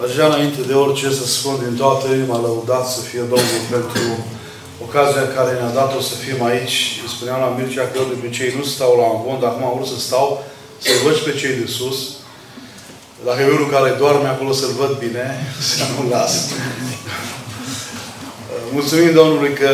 Aș vrea înainte de orice să spun din toată inima lăudat să fie Domnul pentru ocazia care ne-a dat-o să fim aici. Îi spuneam la Mircea că eu de obicei nu stau la amvon, dar acum am vrut să stau, să-i văd pe cei de sus. Dacă e unul care doarme acolo să-l văd bine, să nu-l las. Mulțumim Domnului că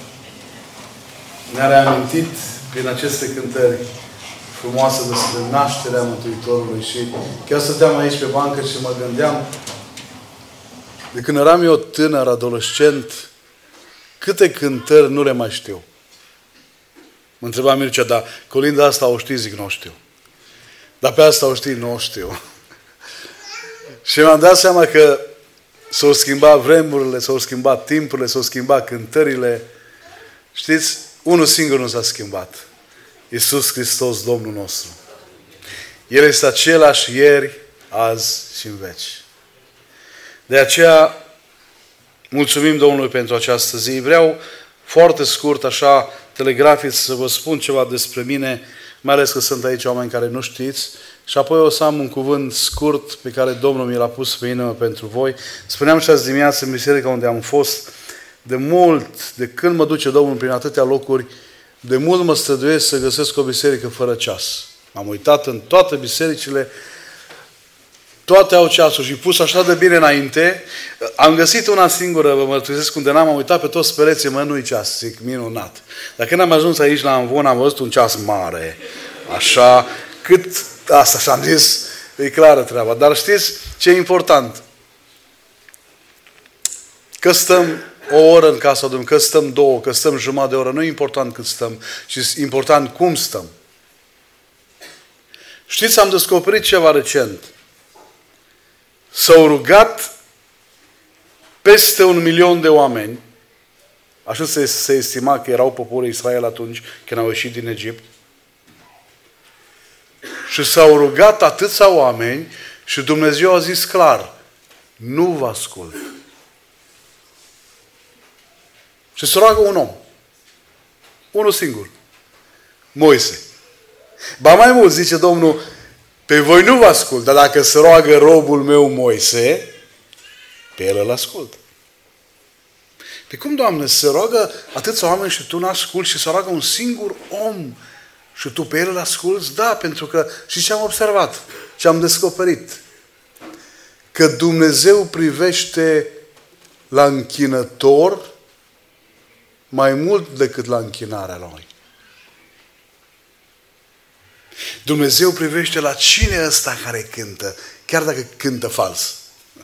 ne-a reamintit prin aceste cântări frumoase despre nașterea Mântuitorului. Și chiar stăteam aici pe bancă și mă gândeam, de când eram eu tânăr, adolescent, câte cântări nu le mai știu. Mă întreba Mircea, dar colinda asta o știi? Zic, nu o știu. Dar pe asta o știi? Nu o știu. Și mi-am dat seama că s-au schimbat vremurile, s-au schimbat timpurile, s-au schimbat cântările. Știți? Unul singur nu s-a schimbat. Iisus Hristos, Domnul nostru. El este același ieri, azi și în veci. De aceea, mulțumim Domnului pentru această zi. Vreau foarte scurt, așa, telegrafic, să vă spun ceva despre mine, mai ales că sunt aici oameni care nu știți, și apoi o să am un cuvânt scurt pe care Domnul mi l-a pus pe inimă pentru voi. Spuneam și azi dimineață în biserica unde am fost, de mult, de când mă duce Domnul prin atâtea locuri, de mult mă străduiesc să găsesc o biserică fără ceas. M-am uitat în toate bisericile, toate au ceasuri și pus așa de bine înainte. Am găsit una singură, vă mărturisesc, unde n-am uitat pe toți pereții, mă, nu-i ceas. Zic, minunat. Dar când am ajuns aici la Amvon, am văzut un ceas mare. Așa, cât asta, și am zis, e clară treaba. Dar știți ce e important? Că stăm o oră în casa Domnului, că stăm două, că stăm jumătate de oră, nu e important cât stăm, ci e important cum stăm. Știți, am descoperit ceva recent. S-au rugat peste 1 milion de oameni, așa se estima că erau poporul Israel atunci, când au ieșit din Egipt, și s-au rugat atâția oameni și Dumnezeu a zis clar, nu vă ascult. Și se roagă un om. Unul singur. Moise. Ba mai mult, zice Domnul, pe voi nu vă ascult, dar dacă se roagă robul meu Moise, pe el îl ascult. Pe cum, Doamne, se roagă atâția oameni și tu nu asculți și se roagă un singur om și tu pe el îl asculți? Da, pentru că, și ce am observat, ce am descoperit, că Dumnezeu privește la închinător mai mult decât la închinarea lui. Dumnezeu privește la cine ăsta care cântă, chiar dacă cântă fals.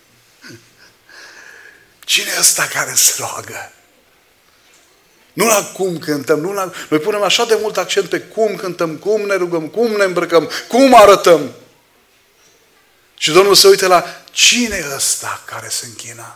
Cine ăsta care se roagă? Nu la cum cântăm, Noi punem așa de mult accent pe cum cântăm, cum ne rugăm, cum ne îmbrăcăm, cum arătăm. Și Domnul se uită la cine ăsta care se închină.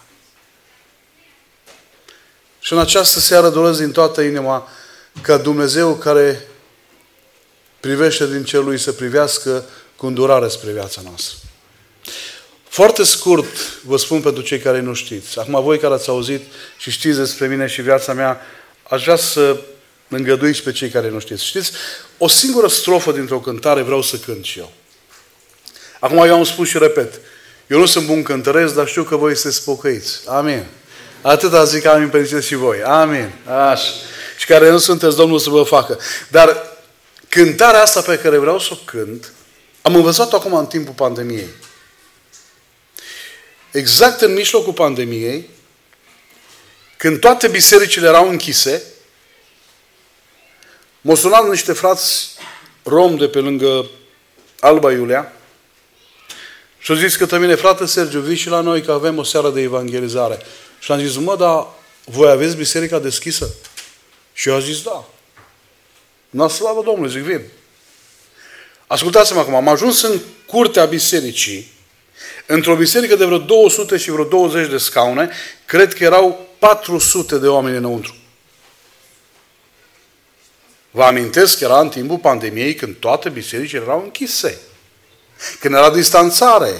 Și în această seară doresc din toată inima ca Dumnezeu care privește din cerul lui să privească cu îndurare spre viața noastră. Foarte scurt vă spun pentru cei care nu știți. Acum voi care ați auzit și știți despre mine și viața mea, aș vrea să îngăduiți pe cei care nu știți. Știți, o singură strofă dintr-o cântare vreau să cânt și eu. Acum eu am spus și repet, eu nu sunt bun cântăresc, dar știu că voi sunteți pocăiți. Amin. Atâta zic, amin, pentru și voi. Amin. Așa. Și care nu sunteți, Domnul să vă facă. Dar cântarea asta pe care vreau să o cânt, am învățat-o acum în timpul pandemiei. Exact în mijlocul pandemiei, când toate bisericile erau închise, m-au sunat niște frați rom de pe lângă Alba Iulia și au zis către mine, frate Sergiu, vii și la noi că avem o seară de evangelizare. Și am zis, mă, dar voi aveți biserica deschisă? Și eu am zis, da. Na, slavă Domnului, zic, vin. Ascultați-mă acum, am ajuns în curtea bisericii, într-o biserică de vreo 200 și vreo 20 de scaune, cred că erau 400 de oameni înăuntru. Vă amintesc că era în timpul pandemiei când toate bisericile erau închise. Când era distanțare.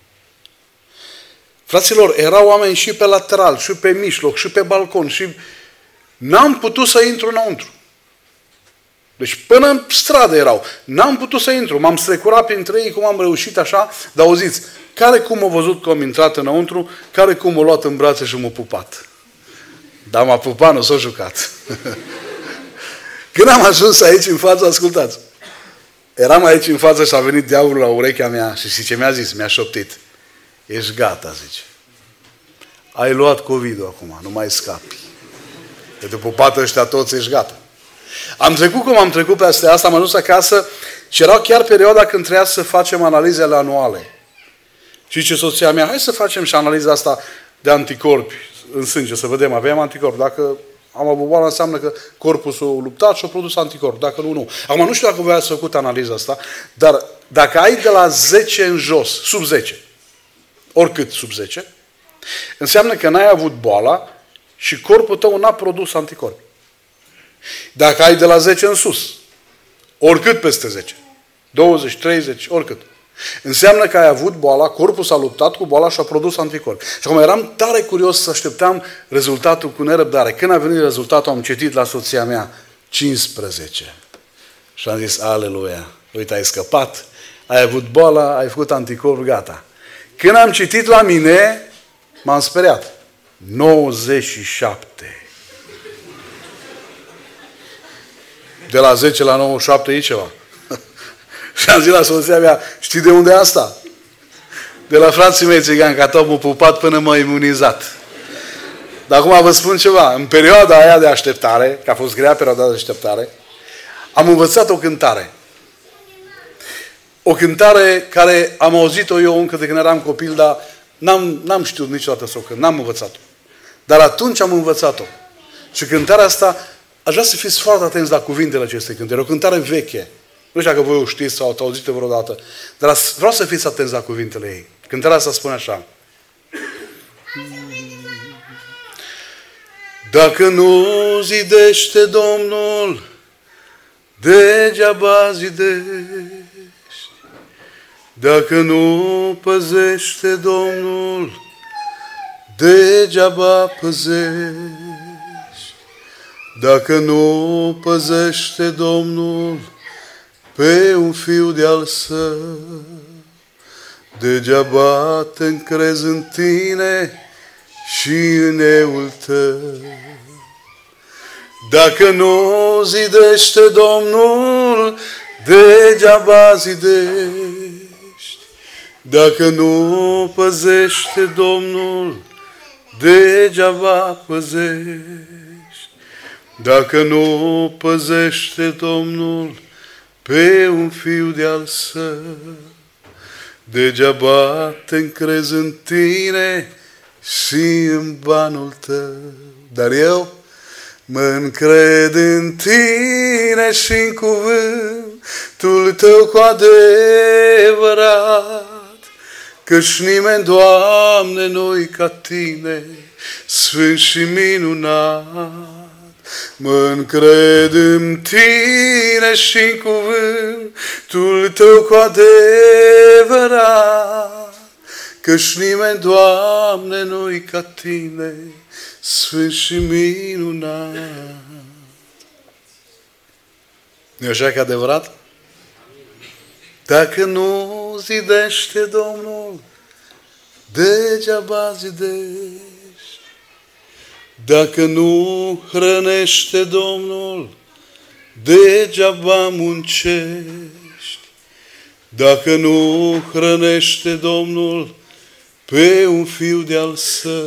Fraților, erau oameni și pe lateral, și pe mijloc, și pe balcon, și n-am putut să intru înăuntru. Deci până în stradă erau. N-am putut să intru. M-am strecurat printre ei cum am reușit așa. Dar auziți, care cum a văzut că am intrat înăuntru, care cum m-a luat în brațe și m-a pupat. Dar m-a pupat, nu s-a jucat. Când am ajuns aici în față, ascultați. Eram aici în față și a venit diavolul la urechea mea și știi ce mi-a zis? Mi-a șoptit. Ești gata, zice. Ai luat COVID-ul acum, nu mai scapi. Că te pupată ăștia toți, ești gata. Am trecut cum am trecut peste asta, am ajuns acasă și era chiar perioada când trebuia să facem analizele anuale. Și zice soția mea, hai să facem și analiza asta de anticorpi în sânge, să vedem, aveam anticorpi. Dacă am avut boală, înseamnă că corpul s-a luptat și a produs anticorpi. Dacă nu, nu. Acum nu știu dacă voi ați făcut analiza asta, dar dacă ai de la 10 în jos, sub 10, oricât sub 10, înseamnă că n-ai avut boala și corpul tău n-a produs anticorpi. Dacă ai de la 10 în sus, oricât peste 10, 20, 30, oricât, înseamnă că ai avut boala, corpul s-a luptat cu boala și a produs anticorpi. Și acum eram tare curios să așteptam rezultatul cu nerăbdare. Când a venit rezultatul, am citit la soția mea 15. Și am zis, aleluia, uite, ai scăpat, ai avut boala, ai făcut anticorpi, gata. Când am citit la mine, m-am speriat. 97. De la 10 la 97 e ceva. Și am zis la soția mea, știi de unde e asta? De la frații mei țigani, că tot m-au pupat până m-a imunizat. Dar acum vă spun ceva. În perioada aia de așteptare, că a fost grea perioada de așteptare, am învățat o cântare. O cântare care am auzit-o eu încă de când eram copil, dar n-am știut niciodată să o cânt, n-am învățat-o. Dar atunci am învățat-o. Și cântarea asta, aș vrea să fiți foarte atenți la cuvintele acestei cântări. O cântare veche. Nu știu dacă voi o știți sau ați auzit-o vreodată, dar vreau să fiți atenți la cuvintele ei. Cântarea asta spune așa. Dacă nu zidește Domnul, degeaba zidești. Dacă nu păzește Domnul, degeaba păzești. Dacă nu păzește Domnul pe un fiu de-al său, degeaba te încrezi în tine și în eul tău. Dacă nu zidește Domnul, degeaba zidești. Dacă nu păzește Domnul, degeaba păzești. Dacă nu păzește Domnul pe un fiu de-al său, degeaba te încrezi în tine și în banul tău. Dar eu mă încred în tine și în cuvântul tău cu adevărat, căci nimeni, Doamne, nu-i ca tine, sfânt și minunat. Mă încred în tine și în cuvântul tău cu adevărat, căci nimeni, Doamne, nu-i ca tine, sfânt și minunat. Nu-i așa că adevărat? Dacă nu zidește Domnul, degeaba zidești. Dacă nu hrănește Domnul, degeaba muncești. Dacă nu hrănește Domnul pe un fiu de-al său,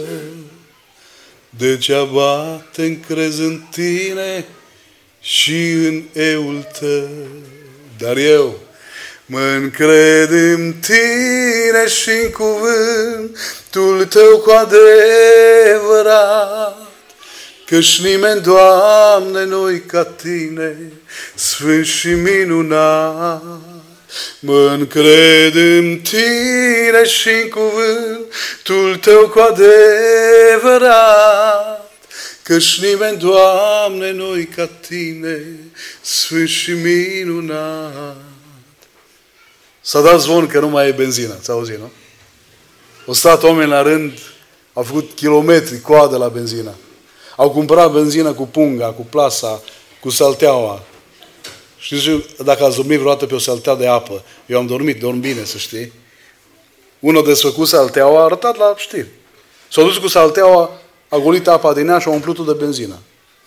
degeaba te încrezi în tine și în eul tău. Dar eu mă încred în tine și în cuvântul tău cu adevărat, căci nimeni, Doamne, nu-i ca tine, sfânt și minunat. Mă încred în tine și în cuvântul tău cu adevărat, căci nimeni, Doamne, nu-i ca tine, sfânt și minunat. S-a dat zvon că nu mai e benzină, ți-a auzit, nu? Au stat oameni la rând, au făcut kilometri coadă la benzină. Au cumpărat benzină cu punga, cu plasa, cu salteaua. Știți, dacă ați dormit vreodată pe o saltea de apă, eu am dormit, dorm bine, să știi. Unul desfăcut salteaua, a arătat la știri. S-a dus cu salteaua, a golit apa din ea și a umplut-o de benzină.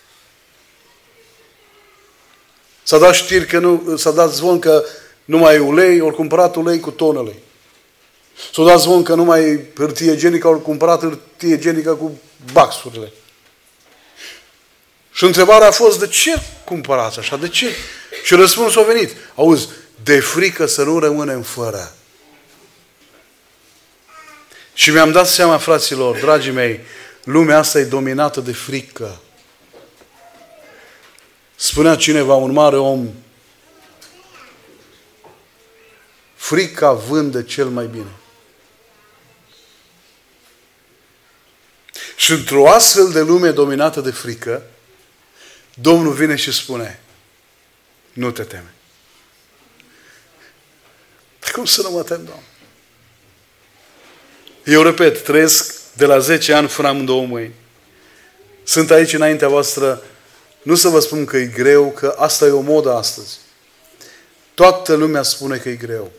S-a dat știri că nu, s-a dat zvon că nu mai e ulei, ori cumpărat ulei cu tonele. S-a dat zvon că nu mai e hârtie igienică, ori cumpărat hârtie igienică cu baxurile. Și întrebarea a fost, de ce cumpărați așa? De ce? Și răspunsul a venit. Auzi, de frică să nu rămânem fără. Și mi-am dat seama, fraților, dragii mei, lumea asta e dominată de frică. Spunea cineva, un mare om, frica vânde cel mai bine. Și într-o astfel de lume dominată de frică, Domnul vine și spune, nu te teme. Cum să nu mă tem, Doamne? Eu repet, trăiesc de la 10 ani fără amândouă mâini. Sunt aici înaintea voastră, nu să vă spun că e greu, că asta e o modă astăzi. Toată lumea spune că e greu.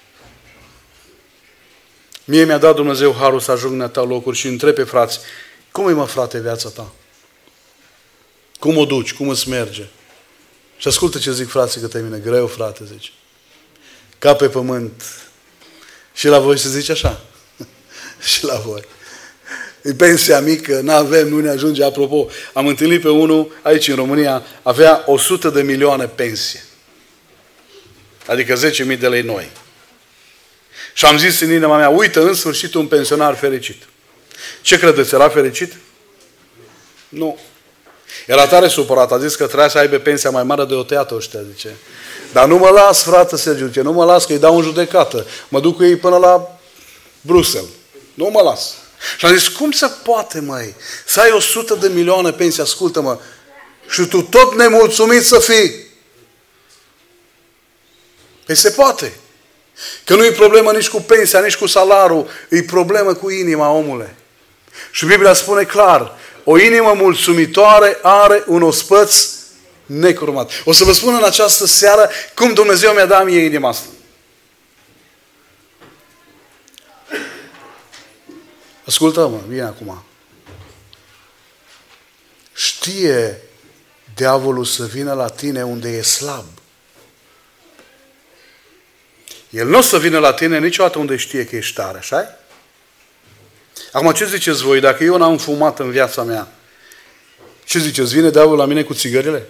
Mie mi-a dat Dumnezeu harul să ajung în atâtea locuri și întreb pe frați, cum e, mă, frate, viața ta? Cum o duci? Cum îți merge? Și ascultă ce zic frații către mine. Greu, frate, zice. Ca pe pământ. Și la voi se zice așa. Și la voi. E pensia mică, n-avem, nu ne ajunge. Apropo, am întâlnit pe unul aici în România, avea 100 de milioane pensie. Adică 10.000 de lei noi. Și am zis în inima mea, uite, în sfârșit un pensionar fericit. Ce credeți? Era fericit? Nu. Era tare supărat. A zis că trebuia să aibă pensia mai mare de o tăiată ăștia, zice. Dar nu mă las, frate Sergiu, zice, nu mă las că îi dau în judecată. Mă duc cu ei până la Bruxelles. Nu mă las. Și am zis, cum se poate, măi, să ai 100 de milioane pensie, ascultă-mă, și tu tot nemulțumit să fii? Păi se poate. Că nu e problemă nici cu pensia, nici cu salarul, e problemă cu inima, omule. Și Biblia spune clar, o inimă mulțumitoare are un ospăț necurmat. O să vă spun în această seară cum Dumnezeu mi-a dat mie inima asta. Ascultă-mă, bine acum. Știe diavolul să vină la tine unde e slab. El nu o să vină la tine niciodată unde știe că ești tare, așa? Acum, ce ziceți voi? Dacă eu n-am fumat în viața mea, ce ziceți? Vine diavolul la mine cu țigările?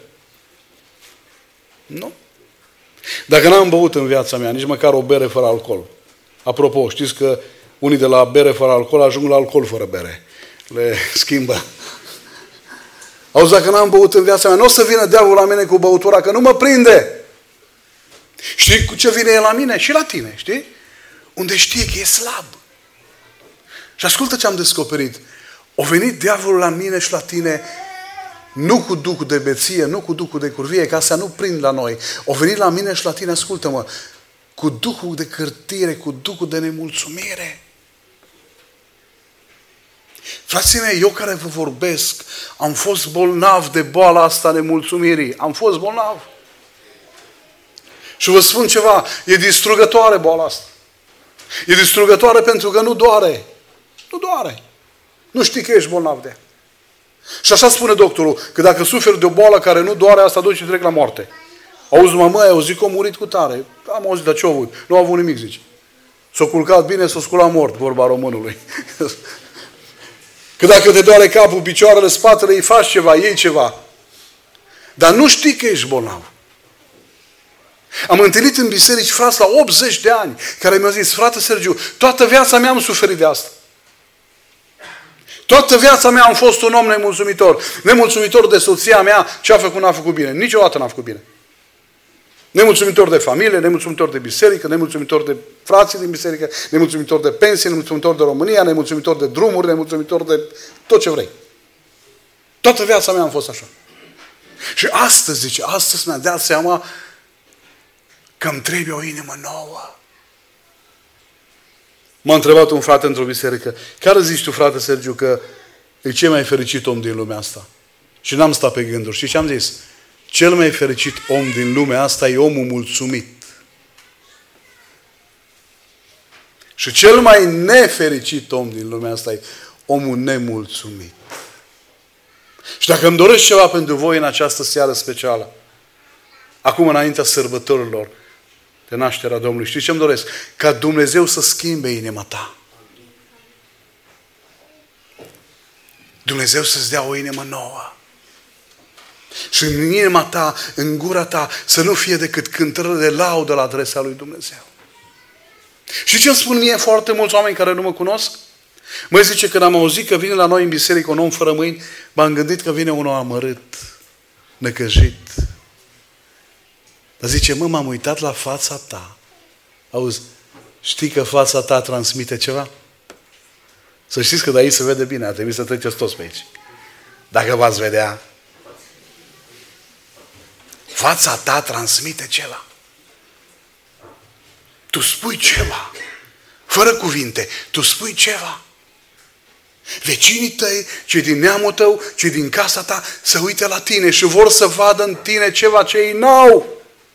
Nu. Dacă n-am băut în viața mea, nici măcar o bere fără alcool. Apropo, știți că unii de la bere fără alcool ajung la alcool fără bere. Le schimbă. Auzi, dacă n-am băut în viața mea, nu o să vină diavolul la mine cu băutura, că nu mă prinde. Știi cu ce vine el la mine? Și la tine, știi? Unde știe că e slab. Și ascultă ce am descoperit. O venit diavolul la mine și la tine nu cu duhul de beție, nu cu duhul de curvie, că astea nu prind la noi. O venit la mine și la tine, ascultă-mă, cu duhul de cârtire, cu duhul de nemulțumire. Frații mei, eu care vă vorbesc, am fost bolnav de boala asta nemulțumirii. Am fost bolnav. Și vă spun ceva, e distrugătoare boala asta. E distrugătoare pentru că nu doare. Nu doare. Nu știi că ești bolnav de ea. Și așa spune doctorul, că dacă suferi de o boală care nu doare, asta duce direct la moarte. Auzi, mamă, ai auzit că a murit cu tare. Am auzit, dar ce a avut? Nu a avut nimic, zice. S-a culcat bine, s-a sculat mort, vorba românului. Că dacă te doare capul, picioarele, spatele, îi faci ceva, iei ceva. Dar nu știi că ești bolnav. Am întâlnit în biserici frați la 80 de ani, care mi-au zis, frate Sergiu, toată viața mea am suferit de asta. Toată viața mea am fost un om nemulțumitor. Nemulțumitor de soția mea, ce a făcut, n-a făcut bine. Niciodată n-a făcut bine. Nemulțumitor de familie, nemulțumitor de biserică, nemulțumitor de frații din biserică, nemulțumitor de pensie, nemulțumitor de România, nemulțumitor de drumuri, nemulțumitor de tot ce vrei. Toată viața mea am fost așa. Și astăzi, zice, astăzi mi-am dat seama că îmi trebuie o inimă nouă. M-a întrebat un frate într-o biserică, care zici tu, frate Sergiu, că e cel mai fericit om din lumea asta? Și n-am stat pe gânduri. Și ce am zis? Cel mai fericit om din lumea asta e omul mulțumit. Și cel mai nefericit om din lumea asta e omul nemulțumit. Și dacă îmi doresc ceva pentru voi în această seară specială, acum înaintea sărbătorilor de nașterea Domnului, știți ce îmi doresc? Ca Dumnezeu să schimbe inima ta. Dumnezeu să-ți dea o inimă nouă. Și în inima ta, în gura ta, să nu fie decât cântări de laudă la adresa lui Dumnezeu. Și ce îmi spun mie foarte mulți oameni care nu mă cunosc? Mă zice, când am auzit că vine la noi în biserică un om fără mâini, m-am gândit că vine unul amărât, năcăjit. Dar zice, m-am uitat la fața ta. Auzi, știi că fața ta transmite ceva? Să știți că de aici se vede bine, ar trebui să treceți toți pe aici. Dacă v-ați vedea, fața ta transmite ceva. Tu spui ceva. Fără cuvinte, tu spui ceva. Vecinii tăi, cei din neamul tău, cei din casa ta, se uită la tine și vor să vadă în tine ceva ce ei n-au.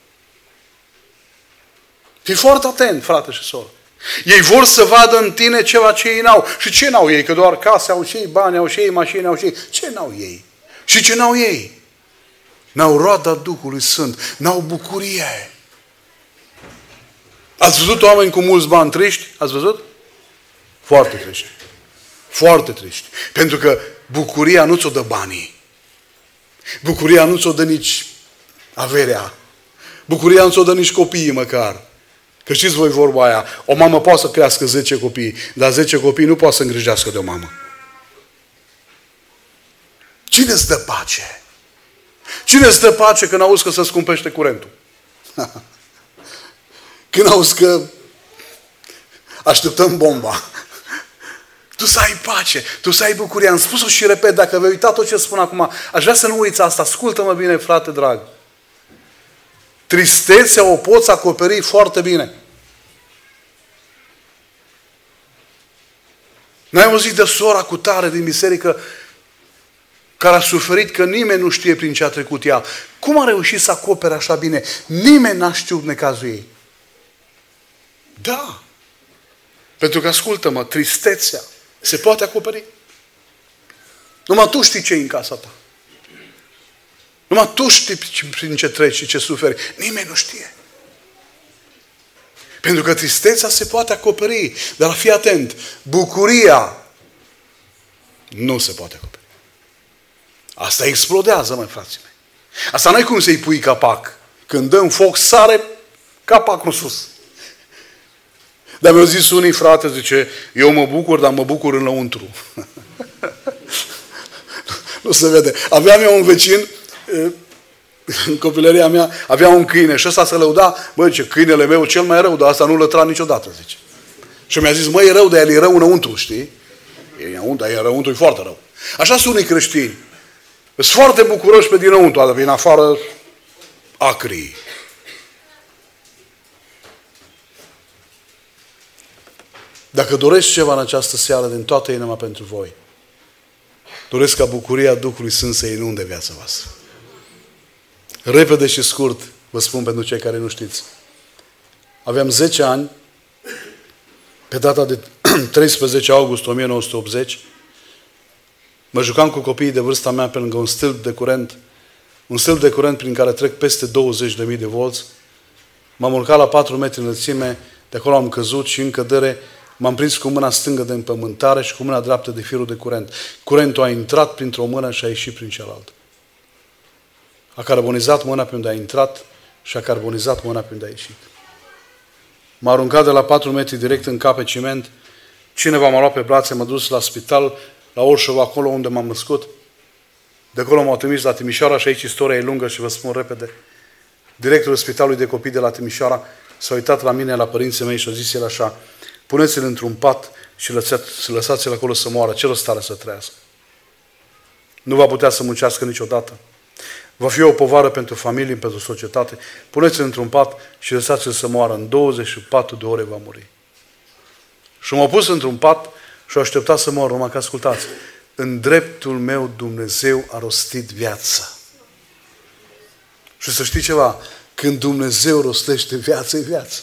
Fii foarte atent, frate și soră. Ei vor să vadă în tine ceva ce ei n-au. Și ce n-au ei? Că doar case au și ei, bani au și ei, mașini au și ei. Ce n-au ei? Și ce n-au ei? N-au roada Duhului Sfânt. N-au bucurie. Ați văzut oameni cu mulți bani triști? Ați văzut? Foarte triști. Foarte triști. Pentru că bucuria nu ți-o dă banii. Bucuria nu ți-o dă nici averea. Bucuria nu ți-o dă nici copiii măcar. Că știți voi vorba aia, o mamă poate să crească 10 copii, dar 10 copii nu poate să îngrijească de o mamă. Cine îți dă pace? Cine îți dă pace când auzi că se scumpește curentul? Când auzi că așteptăm bomba. Tu să ai pace, tu să ai bucurie. Am spus-o și repet, dacă vei uita tot ce spun acum, aș vrea să nu uiți asta. Ascultă-mă bine, frate drag. Tristețea o poți acoperi foarte bine. N-ai auzit de sora cu tare din biserică care a suferit că nimeni nu știe prin ce a trecut ea. Cum a reușit să acopere așa bine? Nimeni n-a știut necazul ei. Da. Pentru că, ascultă-mă, tristețea se poate acoperi. Numai tu știi ce e în casa ta. Numai tu știi prin ce treci și ce suferi. Nimeni nu știe. Pentru că tristețea se poate acoperi. Dar fii atent, bucuria nu se poate acoperi. Asta explodează, măi, frații mei. Asta nu e cum să-i pui capac. Când dă în foc, sare capacul sus. Dar mi-au zis unii, frate, zice, eu mă bucur, dar mă bucur înăuntru. Nu se vede. Aveam eu un vecin, în copilăria mea, avea un câine și ăsta se lăuda, băi, zice, câinele meu cel mai rău, dar asta nu lătra niciodată, zice. Și mi-a zis, măi, e rău, dar el e rău înăuntru, știi? Dar e răuntru, e foarte rău. Așa sunt unii creștini. Sunt foarte bucuroși pe dinăuntru, dar din afară acri. Dacă dorești ceva în această seară din toată inima pentru voi, doresc ca bucuria Duhului Sfânt să inunde viața voastră. Repede și scurt, vă spun pentru cei care nu știți. Aveam 10 ani, pe data de 13 august 1980, mă jucam cu copiii de vârsta mea pe lângă un stâlp de curent prin care trec peste 20.000 de volți. M-am urcat la 4 metri înălțime, de acolo am căzut și în cădere m-am prins cu mâna stângă de împământare și cu mâna dreaptă de firul de curent. Curentul a intrat printr-o mână și a ieșit prin cealaltă. A carbonizat mâna pe unde a intrat și a carbonizat mâna pe unde a ieșit. M-a aruncat de la 4 metri direct în cap pe ciment. Cineva m-a luat pe brațe, m-a dus la spital, la Orșov, acolo unde m-am născut. De acolo m-au trimis la Timișoara și aici istoria e lungă și vă spun repede. Directorul Spitalului de Copii de la Timișoara s-a uitat la mine, la părinții mei și a zis el așa: puneți-l într-un pat și lăsați-l acolo să moară. Ce rost are să trăiască? Nu va putea să muncească niciodată. Va fi o povară pentru familie, pentru societate. Puneți-l într-un pat și lăsați-l să moară. În 24 de ore va muri. Și m-au pus într-un pat și au așteptat să moară. Numai că ascultați, în dreptul meu Dumnezeu a rostit viața. Și să știi ceva, când Dumnezeu rostește viață, e viață.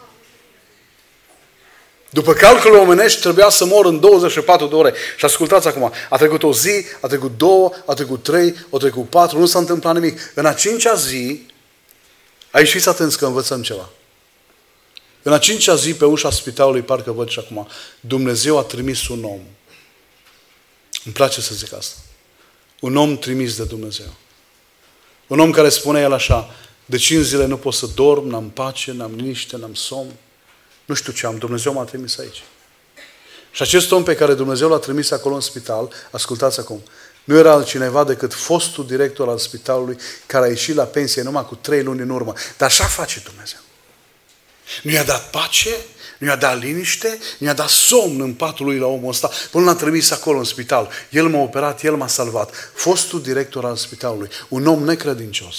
După calculul omenești, trebuia să mor în 24 de ore. Și ascultați acum, a trecut o zi, a trecut 2, a trecut 3, a trecut 4, nu s-a întâmplat nimic. În a 5-a zi, aici fiți atenți că învățăm ceva. În a 5-a zi, pe ușa spitalului, parcă văd și acum, Dumnezeu a trimis un om. Îmi place să zic asta. Un om trimis de Dumnezeu. Un om care spune el așa, de 5 zile nu pot să dorm, n-am pace, n-am liniște, n-am somn. Nu știu ce am, Dumnezeu m-a trimis aici. Și acest om pe care Dumnezeu l-a trimis acolo în spital, ascultați acum, nu era altcineva decât fostul director al spitalului care a ieșit la pensie numai cu 3 luni în urmă. Dar așa face Dumnezeu. Nu i-a dat pace, nu i-a dat liniște, nu i-a dat somn în patul lui la omul ăsta, până l-a trimis acolo în spital. El m-a operat, el m-a salvat. Fostul director al spitalului, un om necredincios.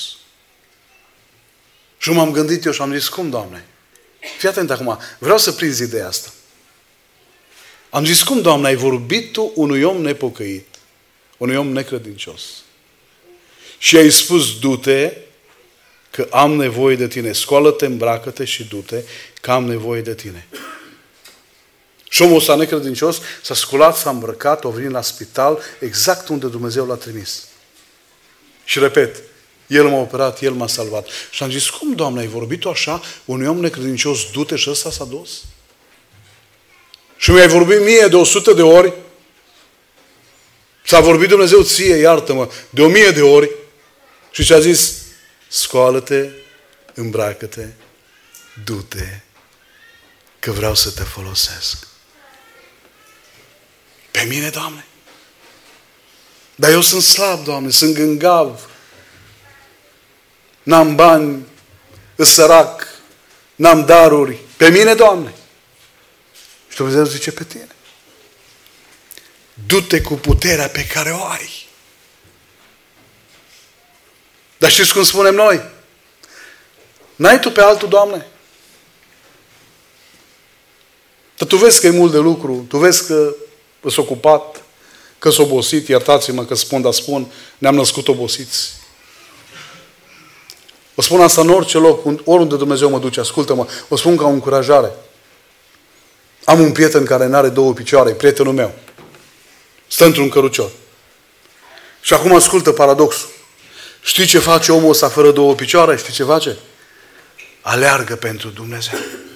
Și m-am gândit eu și am zis, cum, Doamne? Fii atent acum, vreau să prinzi ideea asta. Am zis, cum, Doamne, ai vorbit Tu unui om nepocăit, unui om necredincios. Și ai spus, du-te, că am nevoie de tine. Scoală-te, îmbracă-te și du-te, că am nevoie de tine. Și omul ăsta necredincios s-a sculat, s-a îmbrăcat, a venit la spital, exact unde Dumnezeu l-a trimis. Și repet, El m-a operat, El m-a salvat. Și am zis, cum, Doamne, ai vorbit-o așa? Unui om necredincios, du-te și ăsta s-a dus? Și mi-ai vorbit mie de 100 de ori? S-a vorbit Dumnezeu ție, iartă-mă, de 1000 de ori? Și ți-a zis, scoală-te, îmbracă-te, du-te, că vreau să te folosesc. Pe mine, Doamne? Dar eu sunt slab, Doamne, sunt gângav. N-am bani, îs sărac, n-am daruri. Pe mine, Doamne? Și Dumnezeu zice, pe tine. Du-te cu puterea pe care o ai. Dar știți cum spunem noi? N-ai tu pe altul, Doamne? Dar tu vezi că e mult de lucru, tu vezi că ești ocupat, că s-a obosit, iertați-mă că spun, dar spun, ne-am născut obosiți. O spun asta în orice loc, oriunde Dumnezeu mă duce, ascultă-mă, o spun ca o încurajare. Am un prieten care n-are 2 picioare, prietenul meu. Stă într-un cărucior. Și acum ascultă paradoxul. Știi ce face omul ăsta fără 2 picioare? Știi ce face? Aleargă pentru Dumnezeu.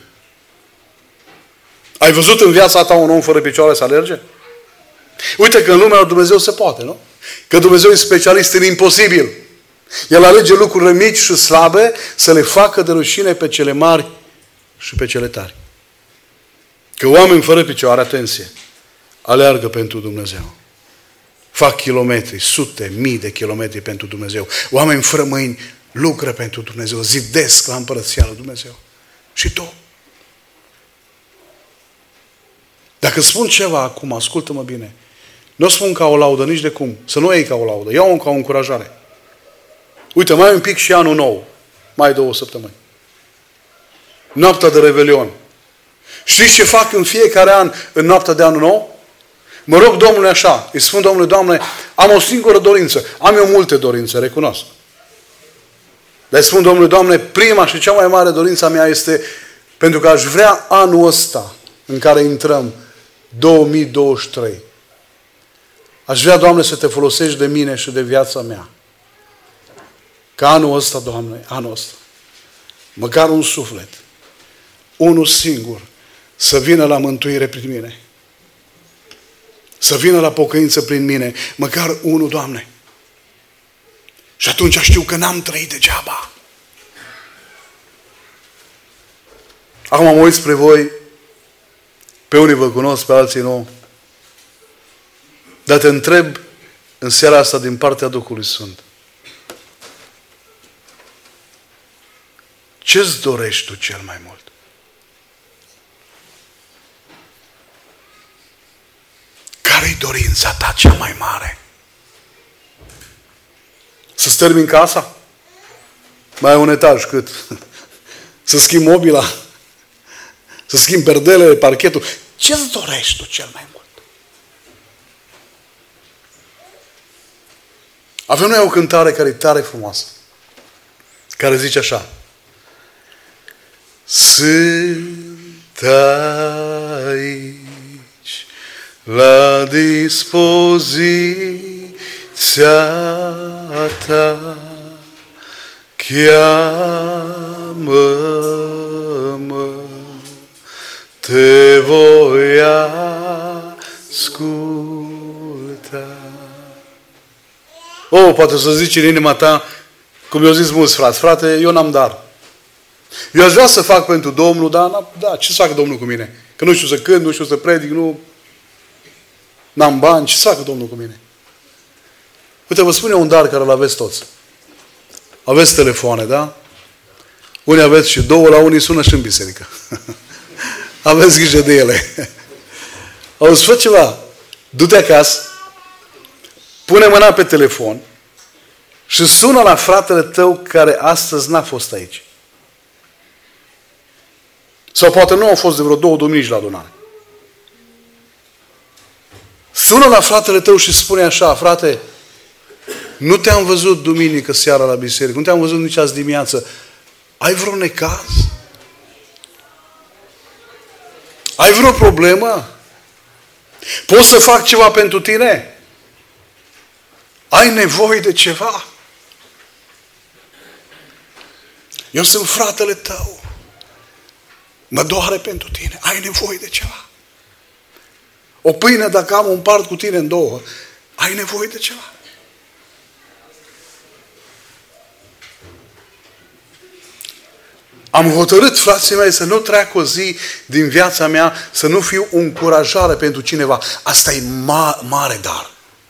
Ai văzut în viața ta un om fără picioare să alerge? Uite că în lumea lui Dumnezeu se poate, nu? Că Dumnezeu e specialist în imposibil. El alege lucruri mici și slabe să le facă de rușine pe cele mari și pe cele tari. Că oameni fără picioare, atenție, aleargă pentru Dumnezeu. Fac kilometri, sute, mii de kilometri pentru Dumnezeu. Oameni fără mâini lucră pentru Dumnezeu, zidesc la împărăția lui Dumnezeu. Și tu? Dacă spun ceva acum, ascultă-mă bine, nu o spun ca o laudă nici de cum, să nu o iei ca o laudă, iau-o ca o încurajare. Uite, mai un pic și anul nou, mai 2 săptămâni. Noaptea de Revelion. Știți ce fac în fiecare an în noaptea de anul nou? Mă rog Domnului așa, îi spun Domnului, Doamne, am o singură dorință. Am eu multe dorințe, recunosc. Dar îi spun Domnului, Doamne, prima și cea mai mare dorință a mea este pentru că aș vrea anul ăsta în care intrăm, 2023. Aș vrea, Doamne, să te folosești de mine și de viața mea. Ca anul ăsta, Doamne, anul ăsta, măcar un suflet, unul singur, să vină la mântuire prin mine. Să vină la pocăință prin mine. Măcar unul, Doamne. Și atunci știu că n-am trăit degeaba. Acum mă uit spre voi. Pe unii vă cunosc, pe alții nu. Dar te întreb în seara asta din partea Duhului Sfânt. Ce-ți dorești tu cel mai mult? Care-i dorința ta cea mai mare? Să-ți termin casa? Mai ai un etaj, cât? Să schimbi mobila? Să schimbi perdelele, parchetul? Ce-ți dorești tu cel mai mult? Avem noi o cântare care e tare frumoasă. care zice așa: sunt aici la dispoziția ta, cheamă-mă, te voi asculta. Poate să zici în inima ta, cum i-au zis mulți frați: frate, eu n-am dar. Eu aș vrea să fac pentru Domnul, dar ce să facă Domnul cu mine? Că nu știu să cânt, nu știu să predic, n-am bani, ce să facă Domnul cu mine? Uite, vă spun eu un dar care îl aveți toți. Aveți telefoane, da? Unii aveți și două, la unii sună și în biserică. Aveți grijă de ele. Auzi, fă ceva. Du-te acasă, pune mâna pe telefon și sună la fratele tău care astăzi n-a fost aici. Sau poate nu au fost de vreo 2 duminici la adunare. Sună la fratele tău și spune așa: frate, nu te-am văzut duminică seara la biserică, nu te-am văzut nici azi dimineață. Ai vreo necaz? Ai vreo problemă? Pot să fac ceva pentru tine? Ai nevoie de ceva? Eu sunt fratele tău. Mă doare pentru tine. Ai nevoie de ceva? O pâine, dacă am, o împart cu tine în 2. Ai nevoie de ceva? Am hotărât, frații mei, să nu treacă o zi din viața mea să nu fiu o încurajare pentru cineva. Asta e mare dar.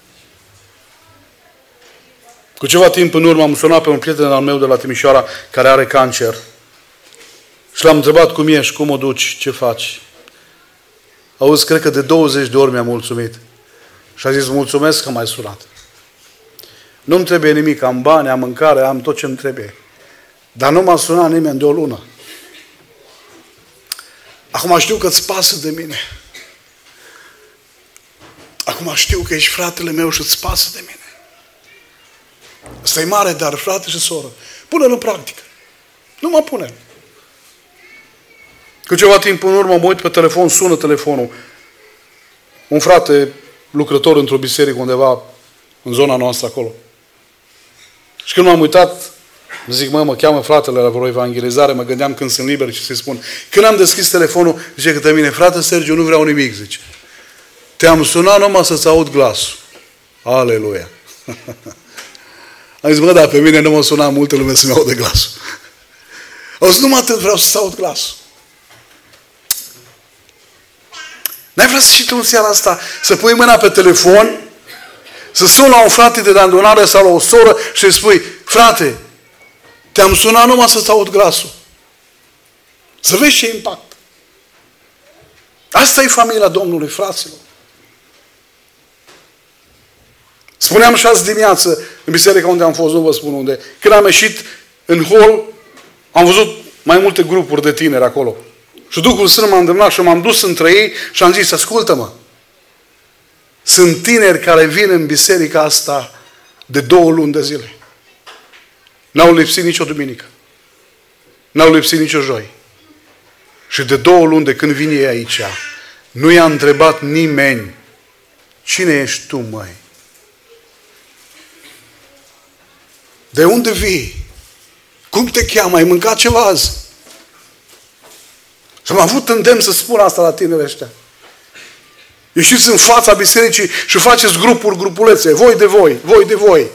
Cu ceva timp în urmă am sunat pe un prieten al meu de la Timișoara care are cancer. Și l-am întrebat cum ești, cum o duci, ce faci. Auzi, cred că de 20 de ori mi-a mulțumit. Și a zis: mulțumesc că m-ai sunat. Nu-mi trebuie nimic, am bani, am mâncare, am tot ce-mi trebuie. Dar nu m-a sunat nimeni de o lună. Acum știu că îți pasă de mine. Acum știu că ești fratele meu și îți pasă de mine. Asta e mare, dar frate și soră, pune-l în practică. Nu mă pune. Cu ceva timp în urmă mă uit pe telefon, sună telefonul. Un frate lucrător într-o biserică undeva în zona noastră acolo. Și când m-am uitat, zic: mă cheamă fratele la vreo evangelizare, mă gândeam când sunt liber și să-i spun. Când am deschis telefonul, zice către mine: frate Sergiu, nu vreau nimic, zice. Te-am sunat numai să-ți aud glasul. Aleluia! Am zis: dar pe mine nu mă suna multă lume să-mi audă glasul. Auzi, numai atât vreau să-ți aud glasul. N-ai vrea și tu în seara asta să pui mâna pe telefon, să suni la un frate de adunare sau la o soră și îi spui: frate, te-am sunat numai să-ți aud glasul. Să vezi ce impact. Asta e familia Domnului, fraților. Spuneam și azi dimineață, în biserica unde am fost, nu vă spun unde, când am ieșit în hol, am văzut mai multe grupuri de tineri acolo. Și Duhul Sfânt m-a îndemnat și m-am dus între ei și am zis: ascultă-mă, sunt tineri care vin în biserica asta de 2 luni de zile. N-au lipsit nicio duminică. N-au lipsit nicio joi. Și de 2 luni de când vin ei aici, nu i-a întrebat nimeni: cine ești tu, măi? De unde vii? Cum te cheamă? Ai mâncat ceva azi? Și am avut îndemn să spun asta la tinerii ăștia. Ieșiți în fața bisericii și faceți grupuri, grupulețe. Voi de voi, voi de voi.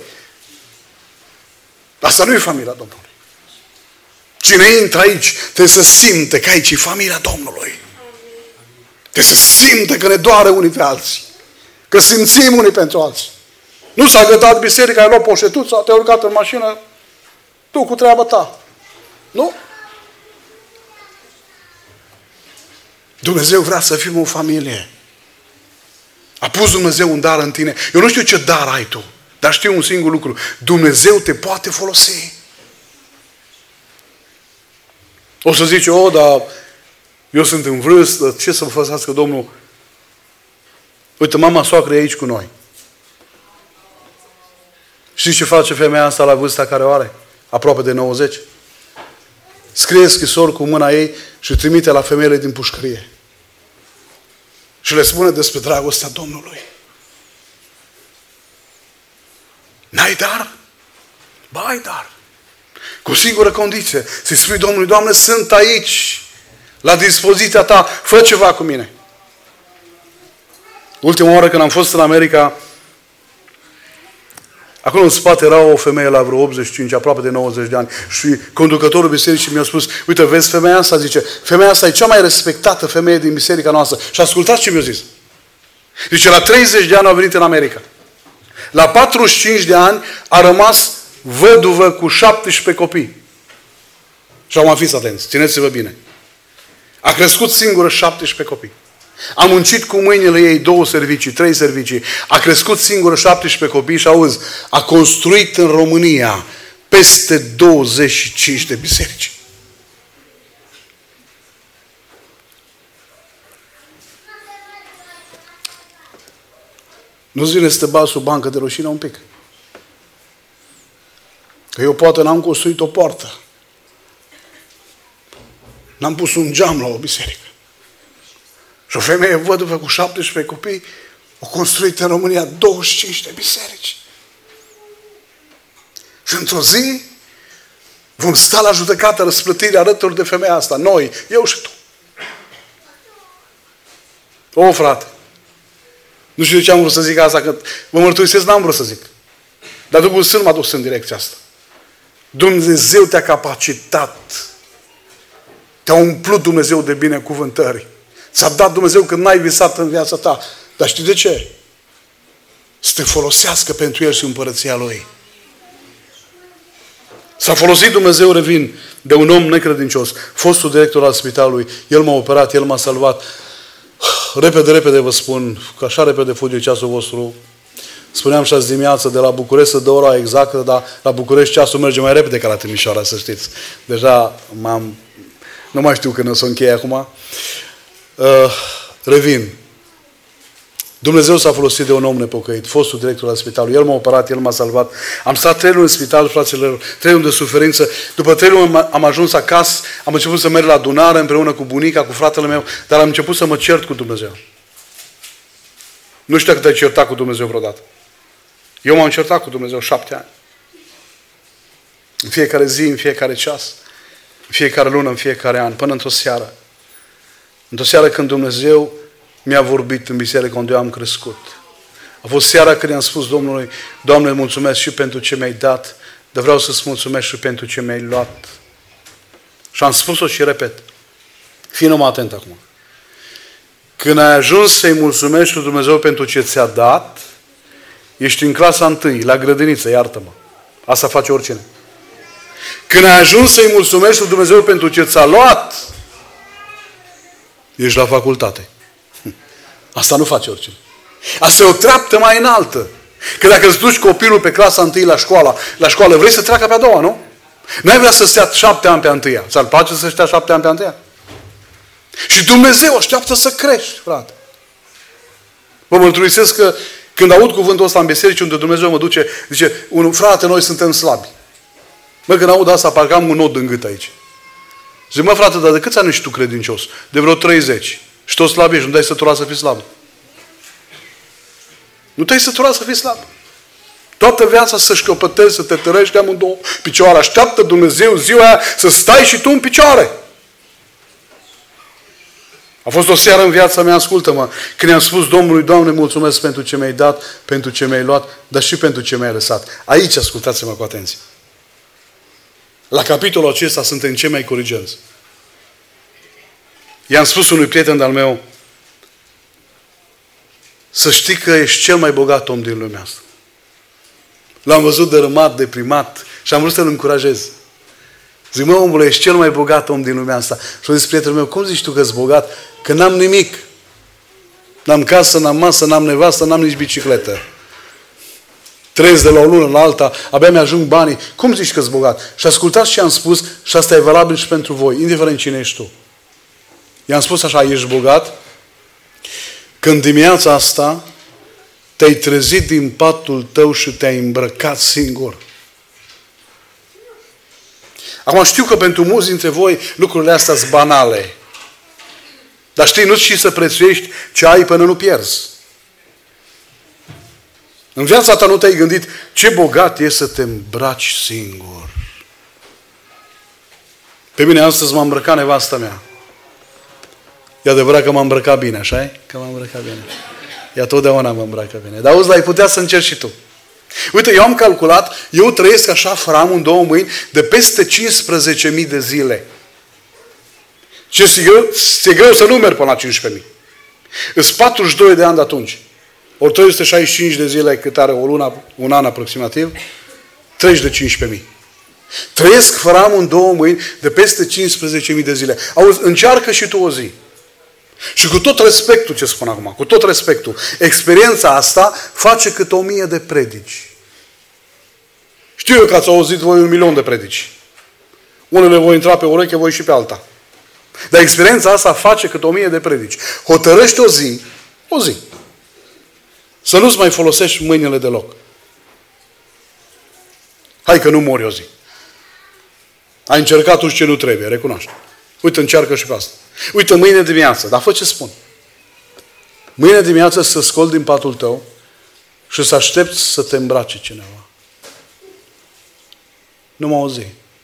Asta nu e familia Domnului. Cine intră aici trebuie să simte că aici e familia Domnului. Trebuie să simte că ne doare unii pe alții. Că simțim unii pentru alții. Nu s-a gătat biserica, ai luat poșetuța, te-ai urcat în mașină, tu cu treaba ta. Nu? Dumnezeu vrea să fim o familie. A pus Dumnezeu un dar în tine. Eu nu știu ce dar ai tu, dar știu un singur lucru. Dumnezeu te poate folosi. O să zici: dar eu sunt în vârstă, ce să vă făcească Domnul? Uite, mama soacră e aici cu noi. Știți ce face femeia asta la vârsta care o are? aproape de 90. Scrie scrisori cu mâna ei și trimite la femeile din pușcărie. Și le spune despre dragostea Domnului. N-ai dar? Ba, ai dar. Cu singură condiție. Să-i spui Domnului, Doamne, sunt aici, la dispoziția Ta, fă ceva cu mine. Ultima oară când am fost în America, acolo în spate era o femeie la vreo 85, aproape de 90 de ani. Și conducătorul bisericii mi-a spus, uite, vezi femeia asta? Zice, femeia asta e cea mai respectată femeie din biserica noastră. Și ascultați ce mi-a zis. Zice, la 30 de ani a venit în America. La 45 de ani a rămas văduvă cu 17 copii. Și acum fiți atenți, țineți-vă bine. A crescut singură 17 copii. A muncit cu mâinile ei 2 servicii, 3 servicii. A crescut singură 17 copii și auzi, a construit în România peste 25 de biserici. Nu-ți vine să te bagi sub bancă de rușine un pic? Că eu poate n-am construit o poartă. N-am pus un geam la o biserică. Și o femeie văduvă cu 17 copii a construit în România 25 de biserici. Și într-o zi vom sta la judecată răsplătirea alături de femeia asta. Noi, eu și tu. O, frate, nu știu de ce am vrut să zic asta, că vă mărturisesc, n-am vrut să zic. Dar Duhul Sfânt m-a dus în direcția asta. Dumnezeu te-a capacitat. Te-a umplut Dumnezeu de binecuvântări. Ți-a dat Dumnezeu când n-ai visat în viața ta. Dar știi de ce? Să te folosească pentru El și împărăția Lui. S-a folosit Dumnezeu, revin, de un om necredincios. Fostul director al spitalului. El m-a operat, El m-a salvat. Repede, repede vă spun, că așa repede fuge ceasul vostru. Spuneam 6 dimineața de la București să dă ora exactă, dar la București ceasul merge mai repede ca la Timișoara, să știți. Deja nu mai știu când o să închei acum. Revin. Dumnezeu s-a folosit de un om nepocăit, fostul director al spitalului. El m-a operat, El m-a salvat. Am stat 3 luni în spital, fraților, 3 luni de suferință. După 3 luni am ajuns acasă, am început să merg la adunare împreună cu bunica, cu fratele meu, dar am început să mă cert cu Dumnezeu. Nu știu dacă te-ai certat cu Dumnezeu vreodată. Eu m-am certat cu Dumnezeu 7 ani. În fiecare zi, în fiecare ceas, în fiecare lună, în fiecare an, până într-o seară. Într-o seară când Dumnezeu mi-a vorbit în biserică unde eu am crescut. A fost seara când i-am spus Domnului, Doamne, mulțumesc și pentru ce mi-ai dat, dar vreau să-ți mulțumesc și pentru ce mi-ai luat. Și am spus-o și repet. Fii numai atent acum. Când ai ajuns să-i mulțumești lui Dumnezeu pentru ce ți-a dat, ești în clasa 1, la grădiniță, iartă-mă. Asta face oricine. Când ai ajuns să-i mulțumești lui Dumnezeu pentru ce ți-a luat, ești la facultate. Asta nu face oricine. Asta e o treaptă mai înaltă. Că dacă îți duci copilul pe clasa 1 la școală, vrei să treacă pe a doua, nu? N-ai vrea să stea 7 ani pe a întâia. Ți-ar place să stea 7 ani pe a întâia? Și Dumnezeu așteaptă să crești, frate. Vă mărturisesc că când aud cuvântul ăsta în biserici unde Dumnezeu mă duce, zice, frate, noi suntem slabi. Mă, când aud asta, parcă am un nod în gât aici. Zic, mă, frate, dar de câți ani ești tu credincios? De vreo 30. Și tot slab ești, nu te-ai săturat să fii slab. Nu te-ai săturat să fii slab. Toată viața să șchiopătezi, să te tărești de amândouă picioare. Așteaptă Dumnezeu ziua aia să stai și tu în picioare. A fost o seară în viața mea, ascultă-mă, când i-am spus Domnului, Doamne, mulțumesc pentru ce mi-ai dat, pentru ce mi-ai luat, dar și pentru ce mi-ai lăsat. Aici ascultați-mă cu atenție. La capitolul acesta suntem cei mai corigenți. I-am spus unui prieten al meu, să știi că ești cel mai bogat om din lumea asta. L-am văzut dărâmat, deprimat și am vrut să-l încurajez. Zic, mă, omule, ești cel mai bogat om din lumea asta. Și-a zis prietenul meu, cum zici tu că-s bogat? Că n-am nimic. N-am casă, n-am masă, n-am nevastă, n-am nici bicicletă. Trăiesc de la o lună la alta, abia mi-ajung banii. Cum zici că-s bogat? Și ascultați ce am spus și asta e valabil și pentru voi, indiferent cine ești tu. I-am spus așa, ești bogat? Când dimineața asta te-ai trezit din patul tău și te-ai îmbrăcat singur. Acum știu că pentru mulți dintre voi lucrurile astea sunt banale. Dar știi, nu știi să prețuiești ce ai până nu pierzi. În viața ta nu te-ai gândit ce bogat e să te îmbraci singur. Pe mine astăzi m-a îmbrăcat nevasta mea. E adevărat că m-a îmbrăcat bine, așa-i? Că m-a îmbrăcat bine. Ea totdeauna mă îmbracă bine. Dar auzi, ai putea să încerci și tu. Uite, eu am calculat, eu trăiesc așa fără am în două mâini de peste 15.000 de zile. Ce e greu să numeri până la 15.000. Îs 42 de ani de atunci. Ori 365 de zile cât are o lună, un an aproximativ, treci de 15.000. Trăiesc fără am în două mâini de peste 15.000 de zile. Auzi, încearcă și tu o zi. Și cu tot respectul ce spun acum, cu tot respectul, experiența asta face cât 1000 de predici. Știu eu că ați auzit voi 1.000.000 de predici. Unele voi intra pe ureche, voi și pe alta. Dar experiența asta face cât 1000 de predici. Hotărăște o zi, să nu-ți mai folosești mâinile deloc. Hai că nu mori o zi. Ai încercat tu ce nu trebuie, recunoaște. Uite, încearcă și pe asta. Uite, mâine dimineață, dar fă ce spun. Mâine dimineață să scoli din patul tău și să aștepți să te îmbrace cineva. Numai o zi.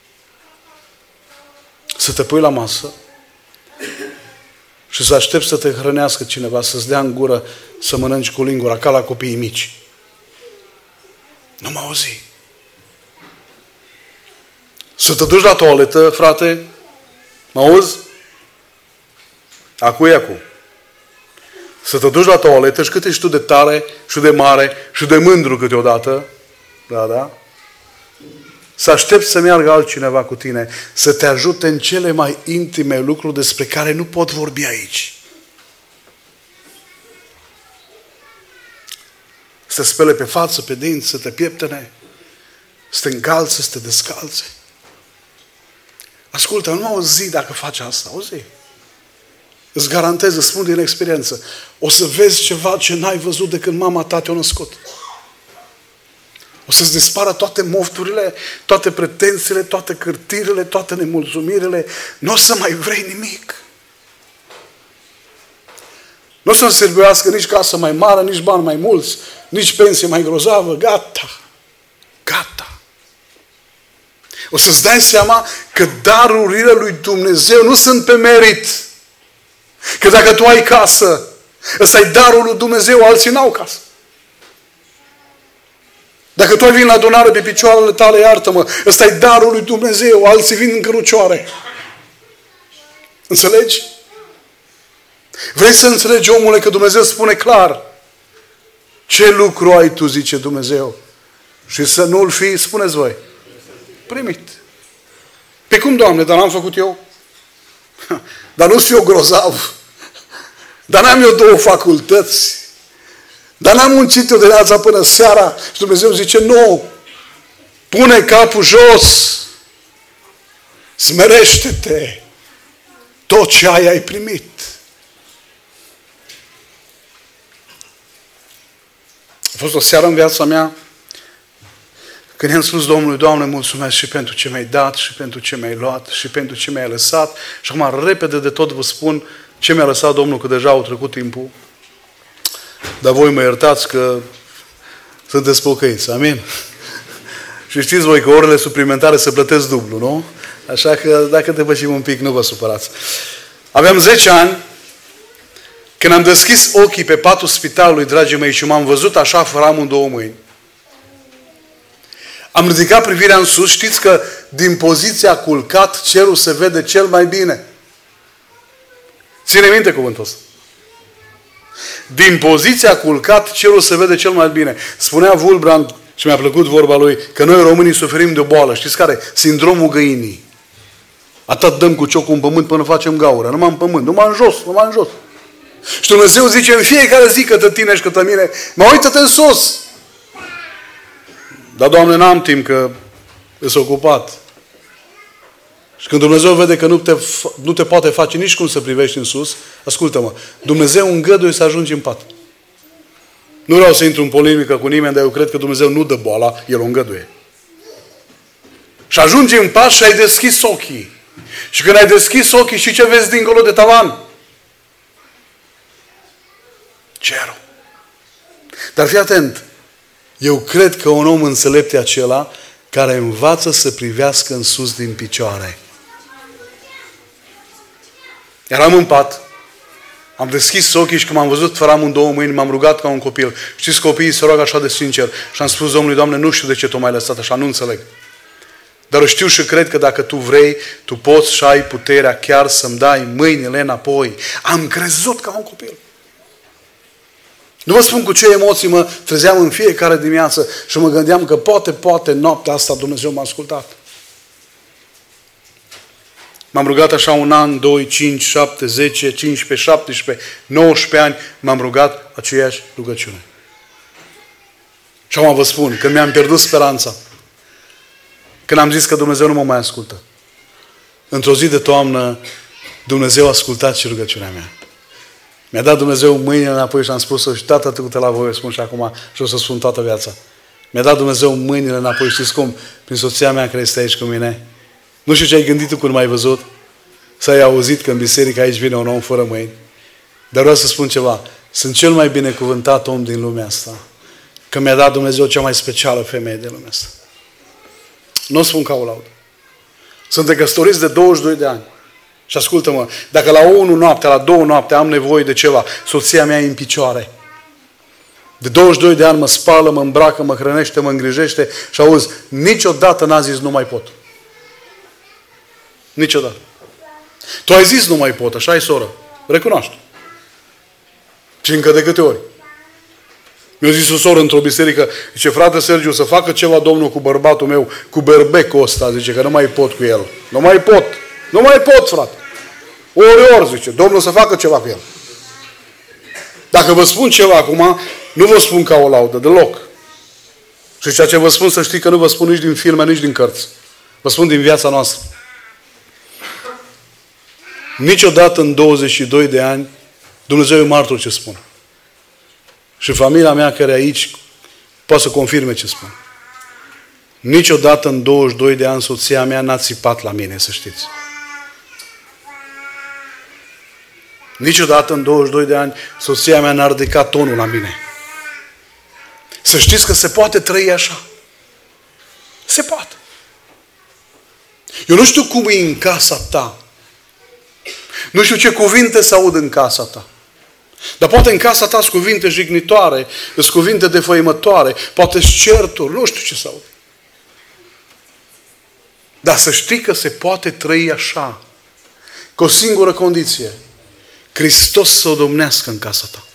Să te pui la masă și să aștepți să te hrănească cineva, să-ți dea în gură să mănânci cu lingura, ca la copiii mici. Numai o zi. Să te duci la toaletă, frate, mă auzi? Acu e acu. Să te duci la toaletă și cât ești tu de tare și de mare și de mândru câteodată, da? Să aștepți să meargă altcineva cu tine, să te ajute în cele mai intime lucruri despre care nu pot vorbi aici. Să te spele pe față, pe dinți, să te pieptene, să te încalțe, să te descalțe. Ascultă, nu o zi dacă faci asta, o zi. Îți garantez, îți spun din experiență, o să vezi ceva ce n-ai văzut de când mama ta te-a născut. O să-ți dispară toate mofturile, toate pretențiile, toate cârtirile, toate nemulțumirile. Nu o să mai vrei nimic. Nu o să-ți servească nici casă mai mare, nici bani mai mulți, nici pensie mai grozavă. Gata. O să-ți dai seama că darurile lui Dumnezeu nu sunt pe merit. Că dacă tu ai casă, ăsta e darul lui Dumnezeu, alții n-au casă. Dacă tu ai vin la adunare pe picioarele tale, iartă-mă, ăsta e darul lui Dumnezeu, alții vin în cărucioare. Înțelegi? Vrei să înțelegi, omule, că Dumnezeu spune clar ce lucru ai tu, zice Dumnezeu, și să nu-l fi, spuneți voi, primit. Pe cum, Doamne, dar n-am făcut eu? Dar nu fiu grozav. Dar n-am eu 2 facultăți. Dar n-am muncit eu de dimineața până seara. Și Dumnezeu zice, nu, pune capul jos, smerește-te, tot ce ai primit. A fost o seară în viața mea când i-am spus Domnului, Doamne, mulțumesc și pentru ce mi-ai dat, și pentru ce mi-ai luat, și pentru ce mi-ai lăsat. Și acum, repede de tot vă spun ce mi-a lăsat Domnul, că deja au trecut timpul. Dar voi mă iertați că sunteți pocăiți. Amin? Și știți voi că orele suplimentare se plătesc dublu, nu? Așa că dacă depășim un pic, nu vă supărați. Aveam 10 ani când am deschis ochii pe patul spitalului, dragii mei, și m-am văzut așa fără am în 2 mâini. Am ridicat privirea în sus. Știți că din poziția culcat cerul se vede cel mai bine. Ține minte cuvântul ăsta. Din poziția culcat cerul se vede cel mai bine. Spunea Wulbrand, și mi-a plăcut vorba lui, că noi românii suferim de o boală. Știți care? Sindromul găinii. Atât dăm cu ciocul în pământ până facem gaură. Numai în pământ, numai în jos. Și Dumnezeu zice în fiecare zi către tine și către mine, mă uită-te în sus. Dar, Doamne, n-am timp că ești ocupat. Și când Dumnezeu vede că nu te poate face nici cum să privești în sus, ascultă-mă, Dumnezeu îngăduie să ajungi în pat. Nu vreau să intru în polemică cu nimeni, dar eu cred că Dumnezeu nu dă boala, El o îngăduie. Și ajungi în pas și ai deschis ochii. Și când ai deschis ochii, și ce vezi dincolo de tavan? Cerul. Dar fii atent. Eu cred că un om înțelept e acela care învață să privească în sus din picioare. Eram în pat. Am deschis ochii și când m-am văzut fără amândouă mâini, m-am rugat ca un copil. Știți, copiii se roagă așa de sincer. Și am spus Domnului, Doamne, nu știu de ce Tu m-ai lăsat așa, nu înțeleg. Dar știu și cred că dacă Tu vrei, Tu poți și ai puterea chiar să-mi dai mâinile înapoi. Am crezut ca un copil. Nu vă spun cu ce emoții mă trezeam în fiecare dimineață și mă gândeam că poate noaptea asta Dumnezeu m-a ascultat. M-am rugat așa 1 an, 2, 5, 7, 10, 15, 17, 19 ani. M-am rugat aceeași rugăciune. Și acum vă spun, când mi-am pierdut speranța, când am zis că Dumnezeu nu mă mai ascultă, într-o zi de toamnă, Dumnezeu a ascultat și rugăciunea mea. Mi-a dat Dumnezeu mâinile înapoi și am spus-o și Tată, Tu la voi, spun și acum și o să spun toată viața. Mi-a dat Dumnezeu mâinile înapoi, știți cum? Prin soția mea care este aici cu mine. Nu știu ce ai gândit tu când m-ai văzut, să ai auzit că în biserică aici vine un om fără mâini. Dar vreau să spun ceva. Sunt cel mai binecuvântat om din lumea asta. Că mi-a dat Dumnezeu cea mai specială femeie din lumea asta. Nu o spun ca o laudă. Suntem căsătoriți de 22 de ani. Și ascultă-mă, dacă la 1 noapte, la 2 noapte am nevoie de ceva, soția mea e în picioare. De 22 de ani mă spală, mă îmbracă, mă hrănește, mă îngrijește și auzi, niciodată n-a zis nu mai pot. Niciodată. Tu ai zis nu mai pot, așa e, soră. Recunoaște. Și încă de câte ori? Mi-a zis o soră într-o biserică, zice, frate Sergiu, să facă ceva Domnul cu bărbatul meu, cu berbecul ăsta, zice, că nu mai pot cu el. Nu mai pot. Nu mai pot, frate. Ori, zice, Domnul să facă ceva cu el. Dacă vă spun ceva acum, nu vă spun ca o laudă, deloc. Și ceea ce vă spun, să știi că nu vă spun nici din filme, nici din cărți. Vă spun din viața noastră. Niciodată în 22 de ani, Dumnezeu e martor ce spun. Și familia mea care e aici poate să confirme ce spun. Niciodată în 22 de ani soția mea n-a țipat la mine, să știți. Niciodată în 22 de ani soția mea n-a ridicat tonul la mine. Să știți că se poate trăi așa. Se poate. Eu nu știu cum e în casa ta. Nu știu ce cuvinte se aud în casa ta. Dar poate în casa ta sunt cuvinte jignitoare, sunt cuvinte defăimătoare, poate sunt certuri, nu știu ce se aud. Dar să știi că se poate trăi așa. Cu o singură condiție. Hristos să o domnească în casa ta.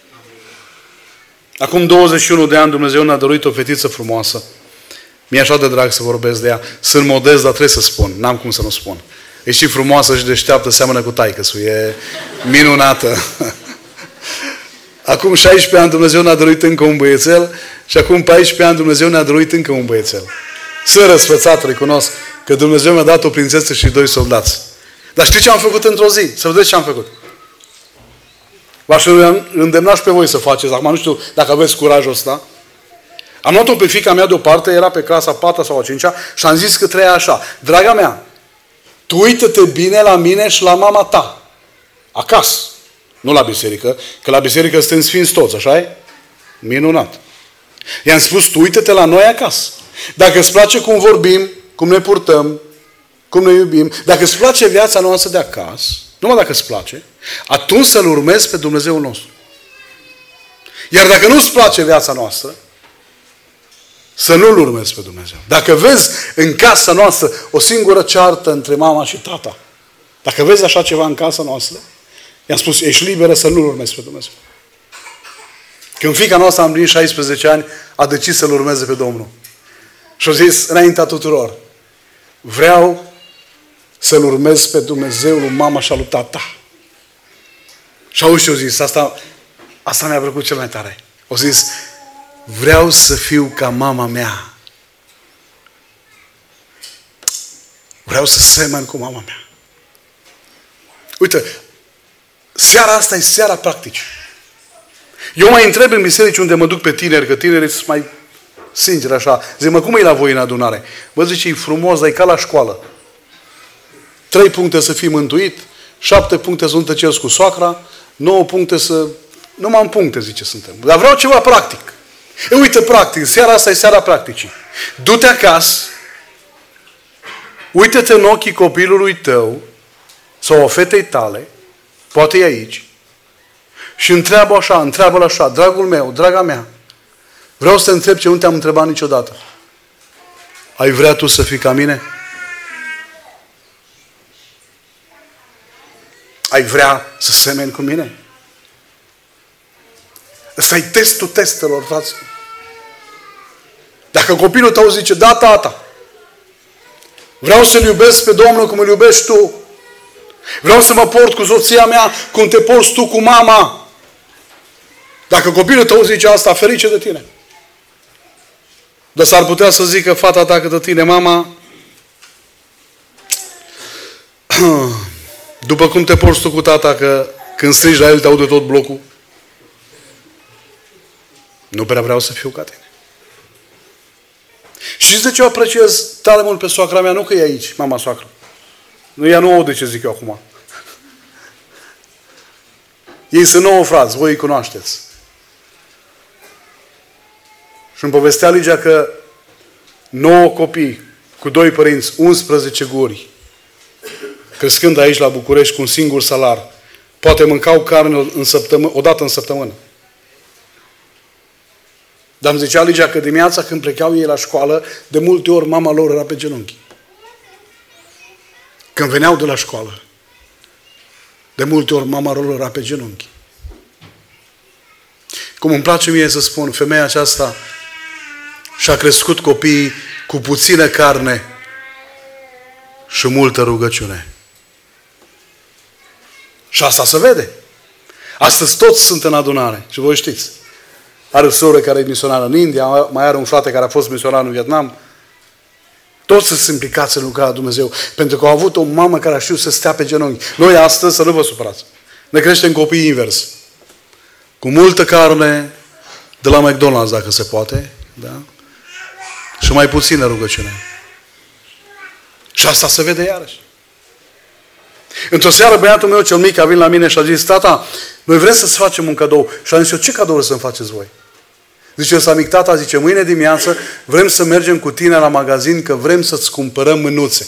Acum 21 de ani Dumnezeu ne-a dăruit o fetiță frumoasă. Mi-e așa de drag să vorbesc de ea. Sunt modest, dar trebuie să spun. N-am cum să nu spun. E și frumoasă și deșteaptă, seamănă cu taică-su. E minunată. Acum 16 ani Dumnezeu ne-a dăruit încă un băiețel și acum 14 ani Dumnezeu ne-a dăruit încă un băiețel. Sunt răsfățat, recunosc, că Dumnezeu mi-a dat o prințesă și 2 soldați. Dar știți ce am făcut într-o zi? Să vedeți ce am făcut. V-aș îndemna și pe voi să faceți. Acum nu știu dacă aveți curajul ăsta. Am luat-o pe fiica mea deoparte, era pe clasa 4 sau a 5-a și am zis că trăia așa. Draga mea, tu uită-te bine la mine și la mama ta. Acasă. Nu la biserică, că la biserică suntem sfinți toți, așa e? Minunat. I-am spus, tu uită-te la noi acasă. Dacă îți place cum vorbim, cum ne purtăm, cum ne iubim, dacă îți place viața noastră de acasă, numai dacă îți place, atunci să-L urmezi pe Dumnezeul nostru. Iar dacă nu-ți place viața noastră, să nu-L urmezi pe Dumnezeu. Dacă vezi în casa noastră o singură ceartă între mama și tata, dacă vezi așa ceva în casa noastră, i-am spus, ești liberă să nu-L urmezi pe Dumnezeu. Când fiica noastră a împlinit 16 ani, a decis să-L urmeze pe Domnul. Și a zis, înaintea tuturor, vreau să-L urmez pe Dumnezeu lui mama și a lui tata. Și auzi ce a zis, asta mi-a plăcut cel mai tare. A zis, vreau să fiu ca mama mea. Vreau să semăn cu mama mea. Uite, seara asta e seara practici. Eu mai întreb în biserici unde mă duc pe tineri, că tinerii sunt mai Sincer, așa. Zic, mă, cum e la voi în adunare? Bă, zice, e frumos, dar e ca la școală. 3 puncte să fii mântuit, 7 puncte să nu te ceri cu soacra, 9 puncte să... Numai în puncte, zice, suntem. Dar vreau ceva practic. E, uite, practic, seara asta e seara practicii. Du-te acasă, uită-te în ochii copilului tău sau a fetei tale, poate e aici, și întreabă-l așa, dragul meu, draga mea, vreau să te întreb ce nu te-am întrebat niciodată. Ai vrea tu să fii ca mine? Ai vrea să semeni cu mine? Ăsta e testul testelor, frați. Dacă copilul tău zice, da, tata, vreau să-L iubesc pe Domnul cum îl iubești tu. Vreau să mă port cu soția mea cum te porți tu cu mama. Dacă copilul tău zice asta, ferice de tine. Dar s-ar putea să zică fata ta către tine, mama, după cum te porți tu cu tata, că când strigi la el te aude tot blocul, nu prea vreau să fiu ca tine. Știți de ce o apreciez tare mult pe soacra mea? Nu că e aici, mama soacră. Ea nu aude ce zic eu acum. Ei sunt 9 frați, voi îi cunoașteți. Și îmi povestea Ligia că 9 copii cu 2 părinți, 11 guri, crescând aici la București cu un singur salar, poate mâncau carne o dată în săptămână. Dar îmi zicea Ligia că dimineața când plecau ei la școală, de multe ori mama lor era pe genunchi. Când veneau de la școală, de multe ori mama lor era pe genunchi. Cum îmi place mie să spun, femeia aceasta și-a crescut copiii cu puțină carne și multă rugăciune. Și asta se vede. Astăzi toți sunt în adunare. Și voi știți. Are o soră care e misionară în India, mai are un frate care a fost misionar în Vietnam. Toți sunt implicați în lucrarea Dumnezeu. Pentru că au avut o mamă care a știut să stea pe genunchi. Noi astăzi, să nu vă supărați, ne creștem copiii invers. Cu multă carne de la McDonald's, dacă se poate. Da? Și mai puțină rugăciune. Și asta se vede iarăși. Într-o seară, băiatul meu cel mic a venit la mine și a zis, tata, noi vrem să-ți facem un cadou. Și am zis eu, ce cadou să-mi faceți voi? Zice ăsta mic, tata, zice, mâine dimineață vrem să mergem cu tine la magazin că vrem să-ți cumpărăm mânuțe.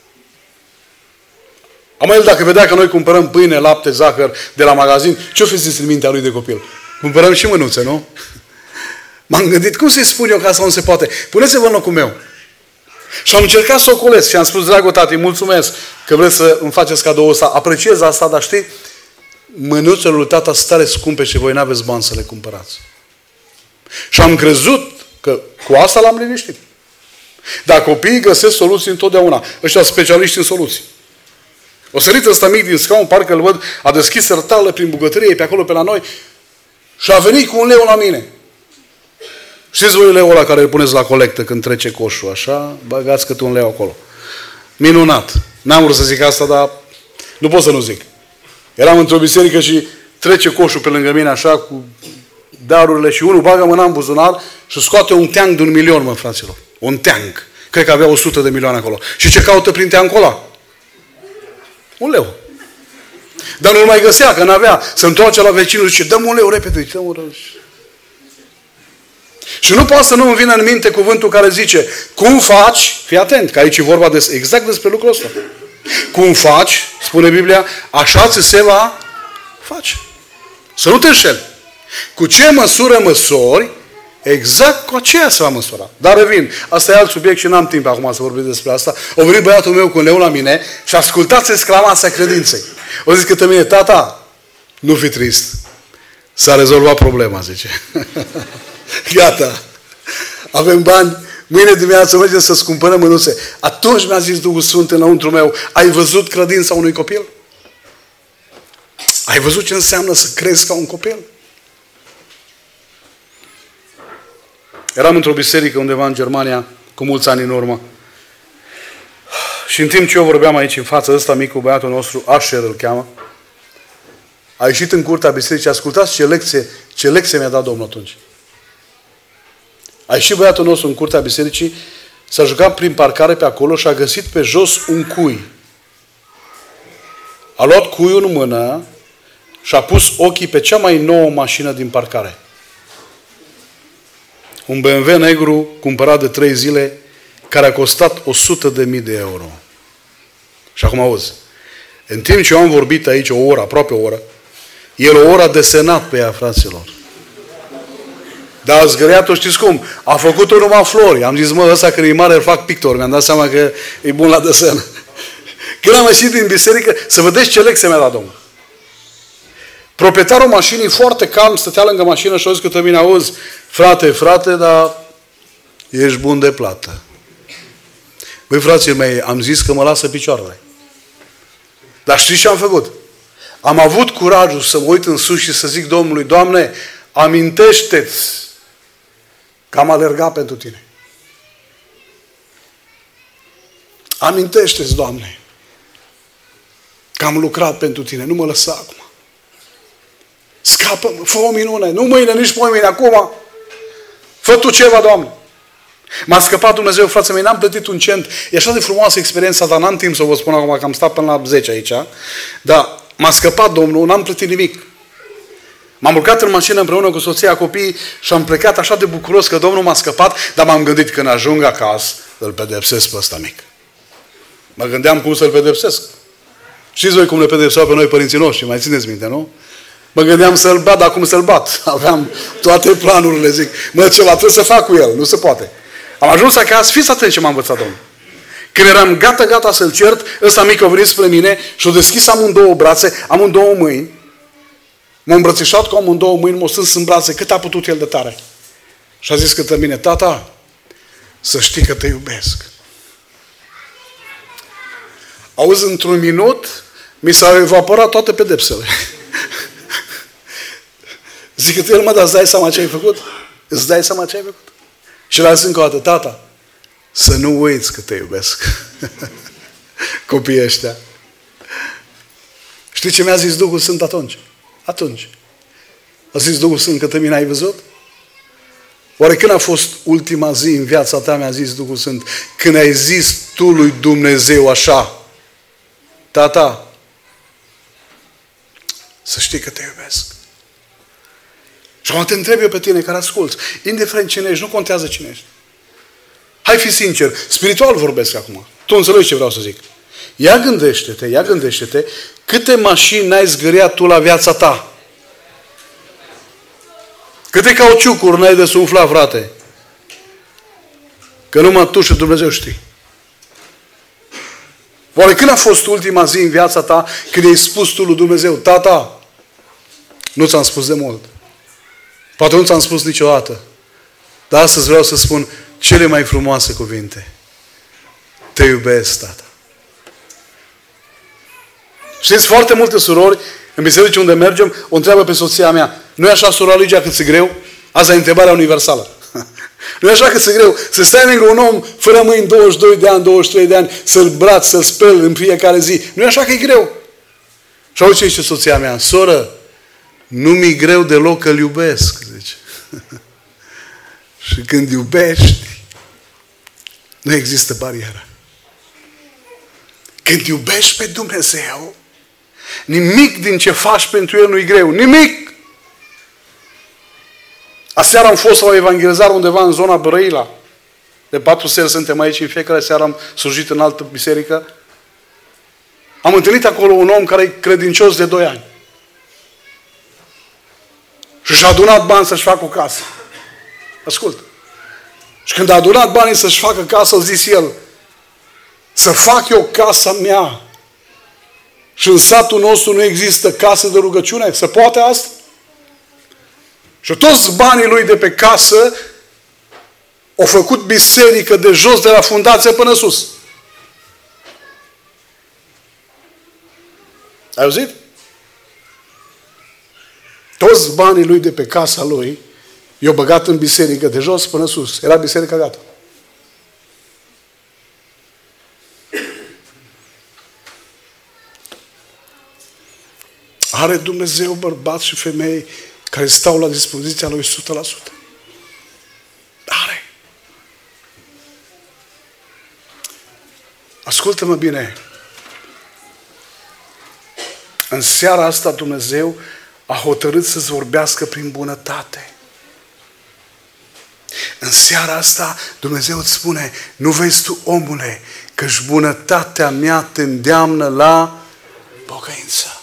Am el, dacă vedea că noi cumpărăm pâine, lapte, zahăr de la magazin, ce-o fi zis în mintea lui de copil? Cumpărăm și mânuțe, nu? M-am gândit, cum să-i spun eu că asta nu se poate? Puneți-vă în locul meu. Și am încercat să o colesc și am spus, dragul tati, mulțumesc că vreți să îmi faceți cadoul ăsta. Apreciez asta, dar știi, mânuțele lui tata sunt tare scumpe și voi n-aveți bani să le cumpărați. Și am crezut că cu asta l-am liniștit. Dar copiii găsesc soluții întotdeauna. Ăștia specialiști în soluții. O sărit ăsta mic din scaun, parcă îl văd, a deschis sertarele prin bucătărie, pe acolo, pe la noi, și a venit cu un leu la mine. Știți voi leul ăla care îl puneți la colectă când trece coșul, așa? Băgați câte un leu acolo. Minunat. N-am vrut să zic asta, dar nu pot să nu zic. Eram într-o biserică și trece coșul pe lângă mine, așa, cu darurile și unul bagă mâna în buzunar și scoate un teanc de 1 milion, mă, fraților. Un teanc. Cred că avea 100 de milioane acolo. Și ce caută prin teancul ăla? Un leu. Dar nu-l mai găsea, că n-avea. Se întoarce la vecinul și zice, dă-mi un leu, repede. Dă-mi un leu. Și nu poate să nu îmi vină în minte cuvântul care zice, cum faci, fii atent, că aici e vorba exact despre lucrul ăsta. Cum faci, spune Biblia, așa ți se va face. Să nu te înșeli. Cu ce măsură măsori, exact cu aceea se va măsura. Dar revin, asta e alt subiect și n-am timp acum să vorbim despre asta. O venit băiatul meu cu un leu la mine și ascultați exclamația credinței. O zis către mine, tata, nu fi trist. S-a rezolvat problema, zice. Gata. Avem bani. Mâine dimineață mergem să-ți cumpărăm mânuțe. Atunci mi-a zis Duhul Sfânt înăuntru meu, ai văzut credința unui copil? Ai văzut ce înseamnă să crezi ca un copil? Eram într-o biserică undeva în Germania, cu mulți ani în urmă. Și în timp ce eu vorbeam aici în față, ăsta micul băiatul nostru, Asher îl cheamă, a ieșit în curtea bisericii. Ascultați ce lecție mi-a dat Domnul atunci. A ieșit băiatul nostru în curtea bisericii, s-a jucat prin parcare pe acolo și a găsit pe jos un cui. A luat cuiul în mână și a pus ochii pe cea mai nouă mașină din parcare. Un BMW negru cumpărat de 3 zile, care a costat 100.000 de euro. Și acum auzi. În timp ce eu am vorbit aici o oră, aproape o oră, el o oră a desenat pe ea, fraților. Dar a zgâriat-o, știți cum? A făcut-o numai flori. Am zis, mă, ăsta când e mare îl fac pictor. Mi-am dat seama că e bun la desen. Când am ieșit din biserică, să vedeți ce lecție mi-a dat Domnul. Proprietarul mașinii, foarte calm, stătea lângă mașină și a zis către mine, auzi, frate, dar ești bun de plată. Băi, frații mei, am zis că mă lasă picioarele. Dar știți ce am făcut? Am avut curajul să mă uit în sus și să zic Domnului, Doamne, amintește-ți că am alergat pentru Tine. Amintește-ți, Doamne, că am lucrat pentru Tine. Nu mă lăsa acum. Scapă-mă, fă o minune. Nu mâine, nici mâine, acum. Fă Tu ceva, Doamne. M-a scăpat Dumnezeu, frații mei, n-am plătit un cent. E așa de frumoasă experiența, dar n-am timp să vă spun acum, că am stat până la 10 aici. Dar m-a scăpat Domnul, n-am plătit nimic. M-am urcat în mașină împreună cu soția, copiii și am plecat așa de bucuros că Domnul m-a scăpat, dar m-am gândit când ajung acasă, îl pedepsesc pe ăsta mic. Mă gândeam cum să-l pedepsesc. Știți voi cum le pedepseau pe noi părinții noștri, mai țineți minte, nu? Mă gândeam să-l bat, dar cum să-l bat? Aveam toate planurile, zic, mă, ceva trebuie să fac cu el, nu se poate. Am ajuns acasă, fiți atenți ce m-a învățat Domnul. Când eram gata să-l cert, ăsta mic a venit spre mine și a deschis amândouă brațe, amândouă mâini, m-a îmbrățișat cu amândouă mâini, m-a strâns în brațe, cât a putut el de tare. Și a zis către mine, tata, să știi că te iubesc. Auzi, într-un minut, mi s-au evaporat toate pedepsele. Zic că el, mă, dar îți dai seama ce ai făcut? Îți dai seama ce ai făcut? Și l-a zis încă o dată, tata, să nu uiți că te iubesc. Copiii ăștia. Știi ce mi-a zis Duhul Sfânt atunci? A zis Duhul Sfânt către mine, ai văzut? Oare când a fost ultima zi în viața ta, mi-a zis Duhul Sfânt, când ai zis tu lui Dumnezeu așa, tata, să știi că te iubesc. Și acum te întreb eu pe tine care asculți, indiferent cine ești, nu contează cine ești. Hai fi sincer, spiritual vorbesc acum. Tu înțelegi ce vreau să zic. Ia gândește-te, câte mașini n-ai zgâriat tu la viața ta? Câte cauciucuri n-ai desumflat, frate? Că numai tu și Dumnezeu știi. Oare când a fost ultima zi în viața ta când ai spus tu lui Dumnezeu, tata, nu ți-am spus de mult. Poate nu ți-am spus niciodată. Dar astăzi vreau să spun cele mai frumoase cuvinte. Te iubesc, tata. Știți, foarte multe surori în biserici unde mergem o întreabă pe soția mea, nu e așa, sora Ligia, cât e greu? Asta e întrebarea universală. Nu e așa cât e greu să stai lângă un om fără mâini 22 de ani, 23 de ani, să-l brați, să-l speli în fiecare zi. Nu e așa că e greu? Și auzi ce zice soția mea, soră, nu mi-e greu deloc că-l iubesc, zice. Și când iubești, nu există barieră. Când iubești pe Dumnezeu, nimic din ce faci pentru El nu-i greu. Nimic! Aseară am fost la o evangelizare undeva în zona Brăila. De 4 seri suntem aici, în fiecare seară am slujit în altă biserică. Am întâlnit acolo un om care e credincios de 2 ani. Și și-a adunat bani să-și facă o casă. Ascult. Și când a adunat banii să-și facă casă, a zis el, să fac eu casa mea și în satul nostru nu există casă de rugăciune? Se poate asta? Și toți banii lui de pe casă au făcut biserică de jos, de la fundație până sus. Ai auzit? Toți banii lui de pe casa lui i-au băgat în biserică de jos până sus. Era biserica gata. Are Dumnezeu bărbați și femei care stau la dispoziția lui 100%. Are. Ascultă-mă bine. În seara asta Dumnezeu a hotărât să-ți vorbească prin bunătate. În seara asta Dumnezeu îți spune, nu vezi tu, omule, că-și bunătatea mea te îndeamnă la pocăință.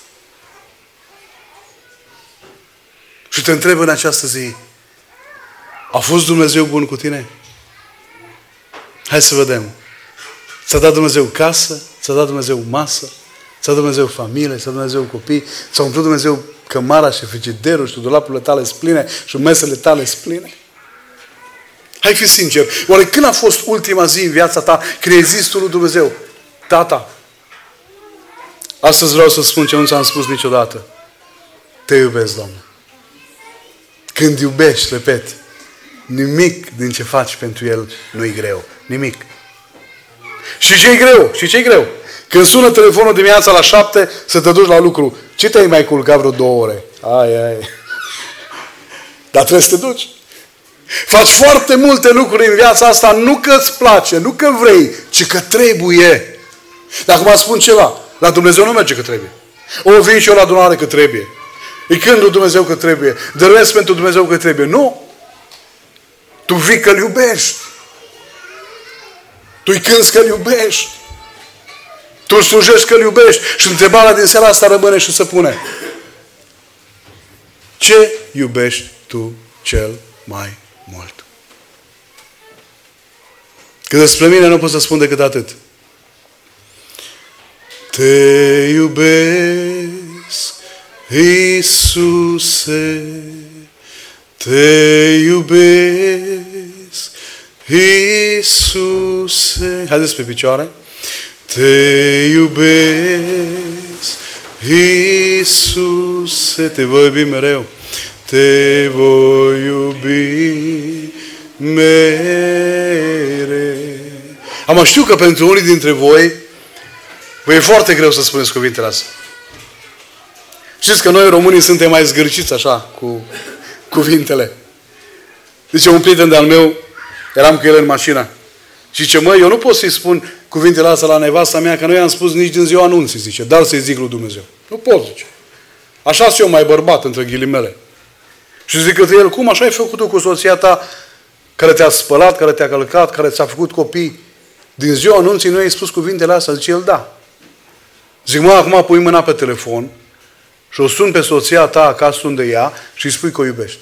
Și te întreb în această zi, a fost Dumnezeu bun cu tine? Hai să vedem. Ți-a dat Dumnezeu casă? Ți-a dat Dumnezeu masă? Ți-a dat Dumnezeu familie? Ți-a dat Dumnezeu copii? Ți-a umplut Dumnezeu cămara și frigiderul și dulapurile tale spline și mesele tale spline? Hai fi sincer. Oare când a fost ultima zi în viața ta când ai zis tu lui Dumnezeu, Tata, astăzi vreau să spun ce nu ți-am spus niciodată. Te iubesc, Doamne. Când iubești, repet, nimic din ce faci pentru El nu-i greu. Nimic. Și ce-i greu? Și ce-i greu? Când sună telefonul dimineața la 7 să te duci la lucru, ce te-ai mai culcat vreo 2 ore? Ai. Dar trebuie să te duci. Faci foarte multe lucruri în viața asta, nu că îți place, nu că vrei, ci că trebuie. Dar acum spun ceva, la Dumnezeu nu merge că trebuie. O vin și eu la adunare că trebuie. Îi cânt lui Dumnezeu că trebuie. Dăruiesc pentru Dumnezeu că trebuie. Nu. Tu vii că-L iubești. Tu îi cânți că-L iubești. Tu îl slujești că-L iubești. Și întrebarea din seara asta rămâne și se pune. Ce iubești tu cel mai mult? Că despre mine nu pot să spun decât atât. Te iubesc, Iisuse, te iubesc, Iisuse. Haideți pe picioare. Te iubesc, Iisuse, te voi iubi mereu. Te voi iubi mereu. Am știu că pentru unii dintre voi vă e foarte greu să spuneți cuvintele astea. Știți că noi românii suntem mai zgârciți așa cu cuvintele. Zice un prieten de-al meu, eram cu el în mașină. Și zice, măi, eu nu pot să-i spun cuvintele astea la nevasta mea, că nu i-am spus nici din ziua anunții, zice, dar să-i zic lui Dumnezeu. Nu pot, zice. Așa sunt eu mai bărbat, între ghilimele. Și zic că el, cum așa ai făcut tu cu soția ta, care te-a spălat, care te-a călcat, care ți-a făcut copii? Din ziua anunții nu i-ai spus cuvintele astea? Zice el, da. Zic, mă, acum pui mâna pe telefon și o sun pe soția ta acasă unde ea și îi spui că o iubești.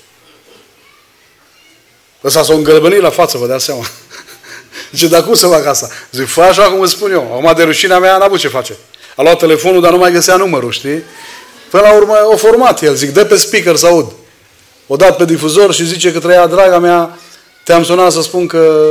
Ăsta s-a îngălbănit la față, vă dați seama. Zice, dar cum să fac asta? Zic, fă așa cum îți spun eu. Acum de rușinea mea n-a avut ce face. A luat telefonul, dar nu mai găsea numărul, știi? Până la urmă o format el. Zic, dă pe speaker să aud. O dat pe difuzor și zice că trăia, draga mea, te-am sunat să spun că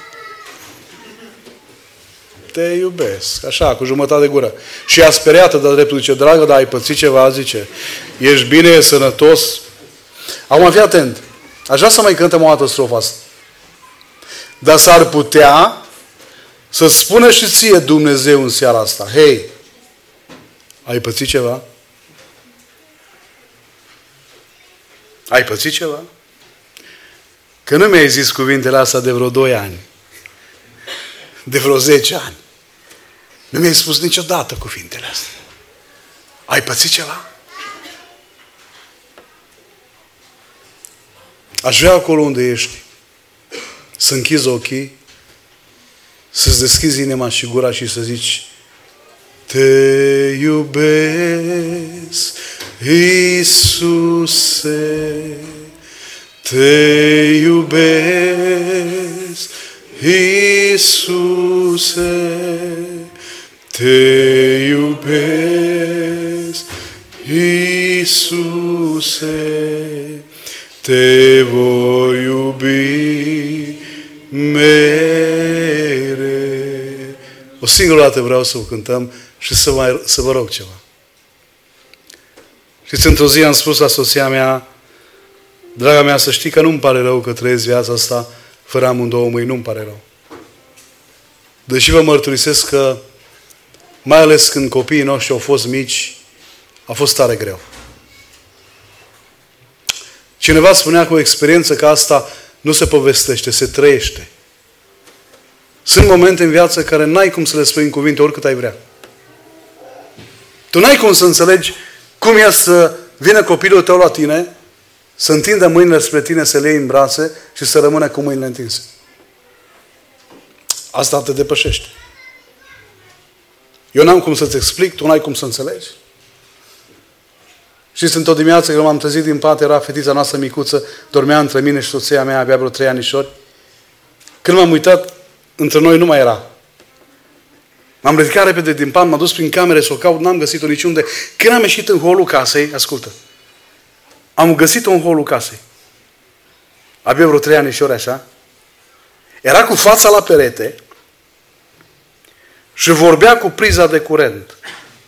te iubesc. Așa, cu jumătate de gură. Și ea speriată de dreptul, zice, dragă, dar ai pățit ceva? Zice, ești bine, e sănătos? Acum fii atent. Aș vrea să mai cântăm o dată strofa asta. Dar s-ar putea să spună și ție Dumnezeu în seara asta, hei, ai pățit ceva? Ai pățit ceva? Că nu mi-ai zis cuvintele astea de vreo 2 ani. De vreo 10 ani. Nu mi-ai spus niciodată cuvintele astea. Ai pățit ceva? Aș vrea acolo unde ești să închizi ochii, să-ți deschizi inima și gura și să zici, te iubesc, Iisuse, te iubesc, Iisuse, te iubesc, Iisuse, te voi iubi mereu. O singură dată vreau să o cântăm și să vă rog ceva. Știți, într-o zi am spus la soția mea, draga mea, să știi că nu-mi pare rău că trăiesc viața asta fără amândouă mâini, nu-mi pare rău. Deși vă mărturisesc că, mai ales când copiii noștri au fost mici, a fost tare greu. Cineva spunea cu o experiență că asta nu se povestește, se trăiește. Sunt momente în viață care n-ai cum să le spui în cuvinte oricât ai vrea. Tu n-ai cum să înțelegi cum e să vină copilul tău la tine, să întindă mâinile spre tine, să le iei în brațe și să rămână cu mâinile întinse. Asta te depășește. Eu n-am cum să-ți explic, tu n-ai cum să înțelegi. Și sunt o dimineață când m-am trezit din pat, era fetița noastră micuță, dormea între mine și soția mea, avea vreo 3 anișori. Când m-am uitat, între noi nu mai era. M-am ridicat repede din pat, m-am dus prin camere să o caut, n-am găsit-o niciunde. Când am ieșit în holul casei, ascultă, am găsit-o în holul casei. Avea vreo 3 anișori așa. Era cu fața la perete și vorbea cu priza de curent.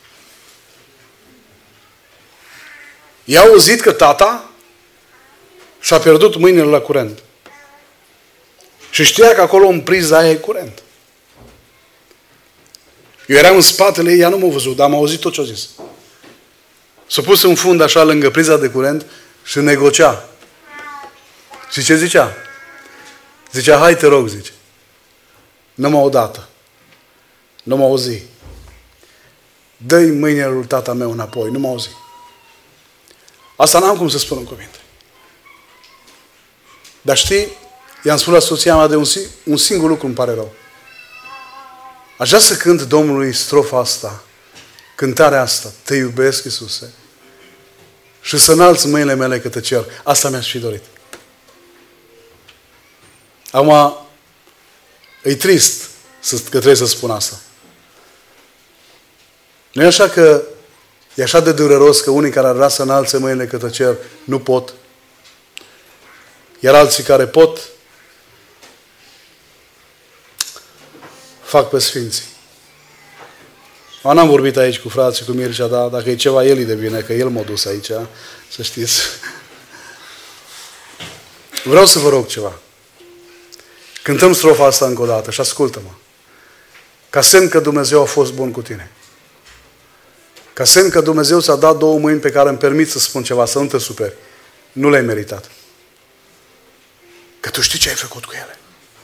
I-a auzit că tata și-a pierdut mâinile la curent. Și știa că acolo în priza aia e curent. Eu eram în spatele ei, ea nu m-a văzut, dar am auzit tot ce a zis. S-a pus în fund așa lângă priza de curent și negocia. Și ce zicea? Zicea, hai te rog, zice. Numai odată. Nu mă auzi. Dă-i mâinile lui tata meu înapoi, nu mă auzi. Asta n-am cum să spun în cuvinte. Dar știi, i-am spus la soția mea de un singur lucru îmi pare rău. Aș vrea să cânt Domnului strofa asta, cântarea asta, te iubesc, Iisuse, și să înalți mâinile mele către cer. Asta mi-aș fi dorit. Acum, e trist că trebuie să spun asta. Nu e așa că e așa de dureros că unii care ar vrea să înalțe mâinile către cer nu pot. Iar alții care pot fac pe sfinții. N-am vorbit aici cu frații, cu Mircea, dar dacă e ceva, el e de bine, că el m-a dus aici, să știți. Vreau să vă rog ceva. Cântăm strofa asta încă o dată și ascultă-mă. Ca semn că Dumnezeu a fost bun cu tine. Ca semn că Dumnezeu ți-a dat 2 mâini pe care îmi permit să spun ceva, să nu te superi. Nu le-ai meritat. Că tu știi ce ai făcut cu ele.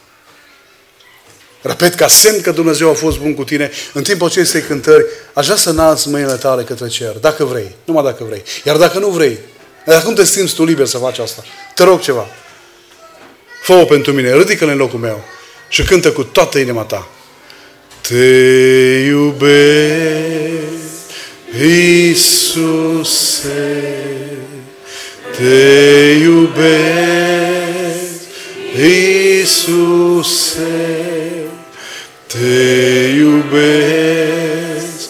Repet, ca semn că Dumnezeu a fost bun cu tine, în timpul acestei cântări, aș vrea să înalți mâinile tale către cer, dacă vrei, numai dacă vrei. Iar dacă nu vrei, dacă nu te simți tu liber să faci asta, te rog ceva. Fă-o pentru mine, ridică-l în locul meu și cântă cu toată inima ta. Te iubesc, Iisuse, te iubesc, Iisuse, te iubesc,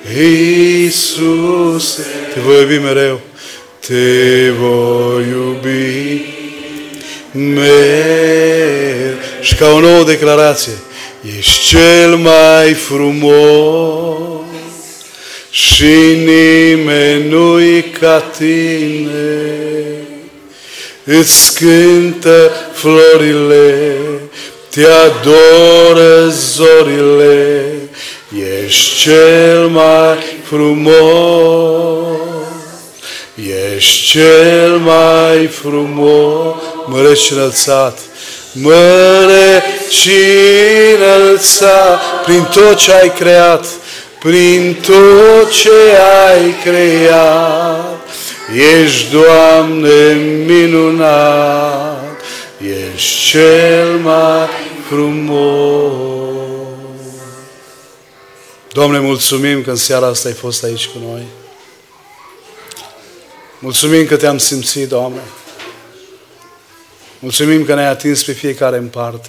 Iisuse, te voi iubi mereu, te voi iubi mereu. Și ca o nouă declarație, ești cel mai frumos și nimeni nu-i ca tine. Îți cântă florile, te adoră zorile, ești cel mai frumos, ești cel mai frumos, măreț și înălțat, măreț și înălțat, prin tot ce ai creat, prin tot ce ai creat, ești, Doamne, minunat, ești cel mai frumos. Doamne, mulțumim că în seara asta ai fost aici cu noi. Mulțumim că te-am simțit, Doamne. Mulțumim că ne-ai atins pe fiecare în parte.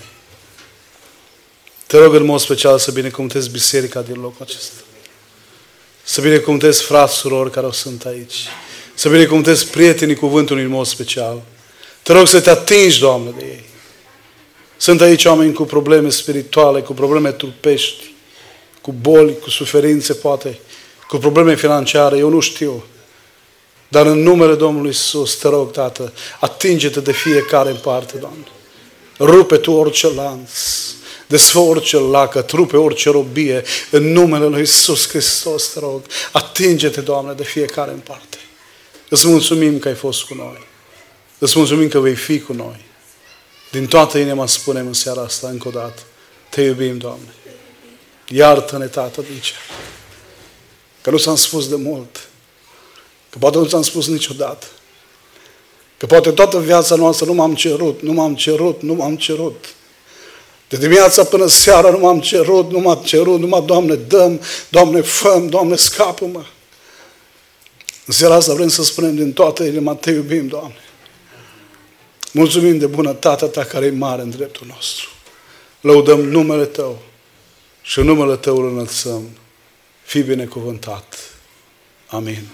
Te rog în mod special să binecuvântezi biserica din locul acesta. Să binecuvântezi frați, surori care o sunt aici. Să binecuvântezi prietenii cuvântului în mod special. Te rog să te atingi, Doamne, de ei. Sunt aici oameni cu probleme spirituale, cu probleme trupești, cu boli, cu suferințe, poate, cu probleme financiare, eu nu știu. Dar în numele Domnului Iisus, te rog, Tată, atinge-te de fiecare în parte, Doamne. Rupe Tu orice lanț, desfă orice lacăt, rupe orice robie, în numele Lui Iisus Hristos, te rog, atinge-te, Doamne, de fiecare în parte. Îți mulțumim că ai fost cu noi. Îți mulțumim că vei fi cu noi. Din toată inima spunem în seara asta încă o dată, Te iubim, Doamne. Iartă-ne, Tată, din cer. Că nu ți-am spus de mult. Că poate nu ți-am spus niciodată. Că poate toată viața noastră nu m-am cerut. De dimineața până seara nu m-am cerut, numai, Doamne, dăm, Doamne, făm, Doamne, scapă-mă. În seara asta vrem să spunem din toată inima, Te iubim, Doamne. Mulțumim de bunătatea Ta care e mare în dreptul nostru. Lăudăm numele Tău și în numele Tău îl înălțăm. Fii binecuvântat. Amin.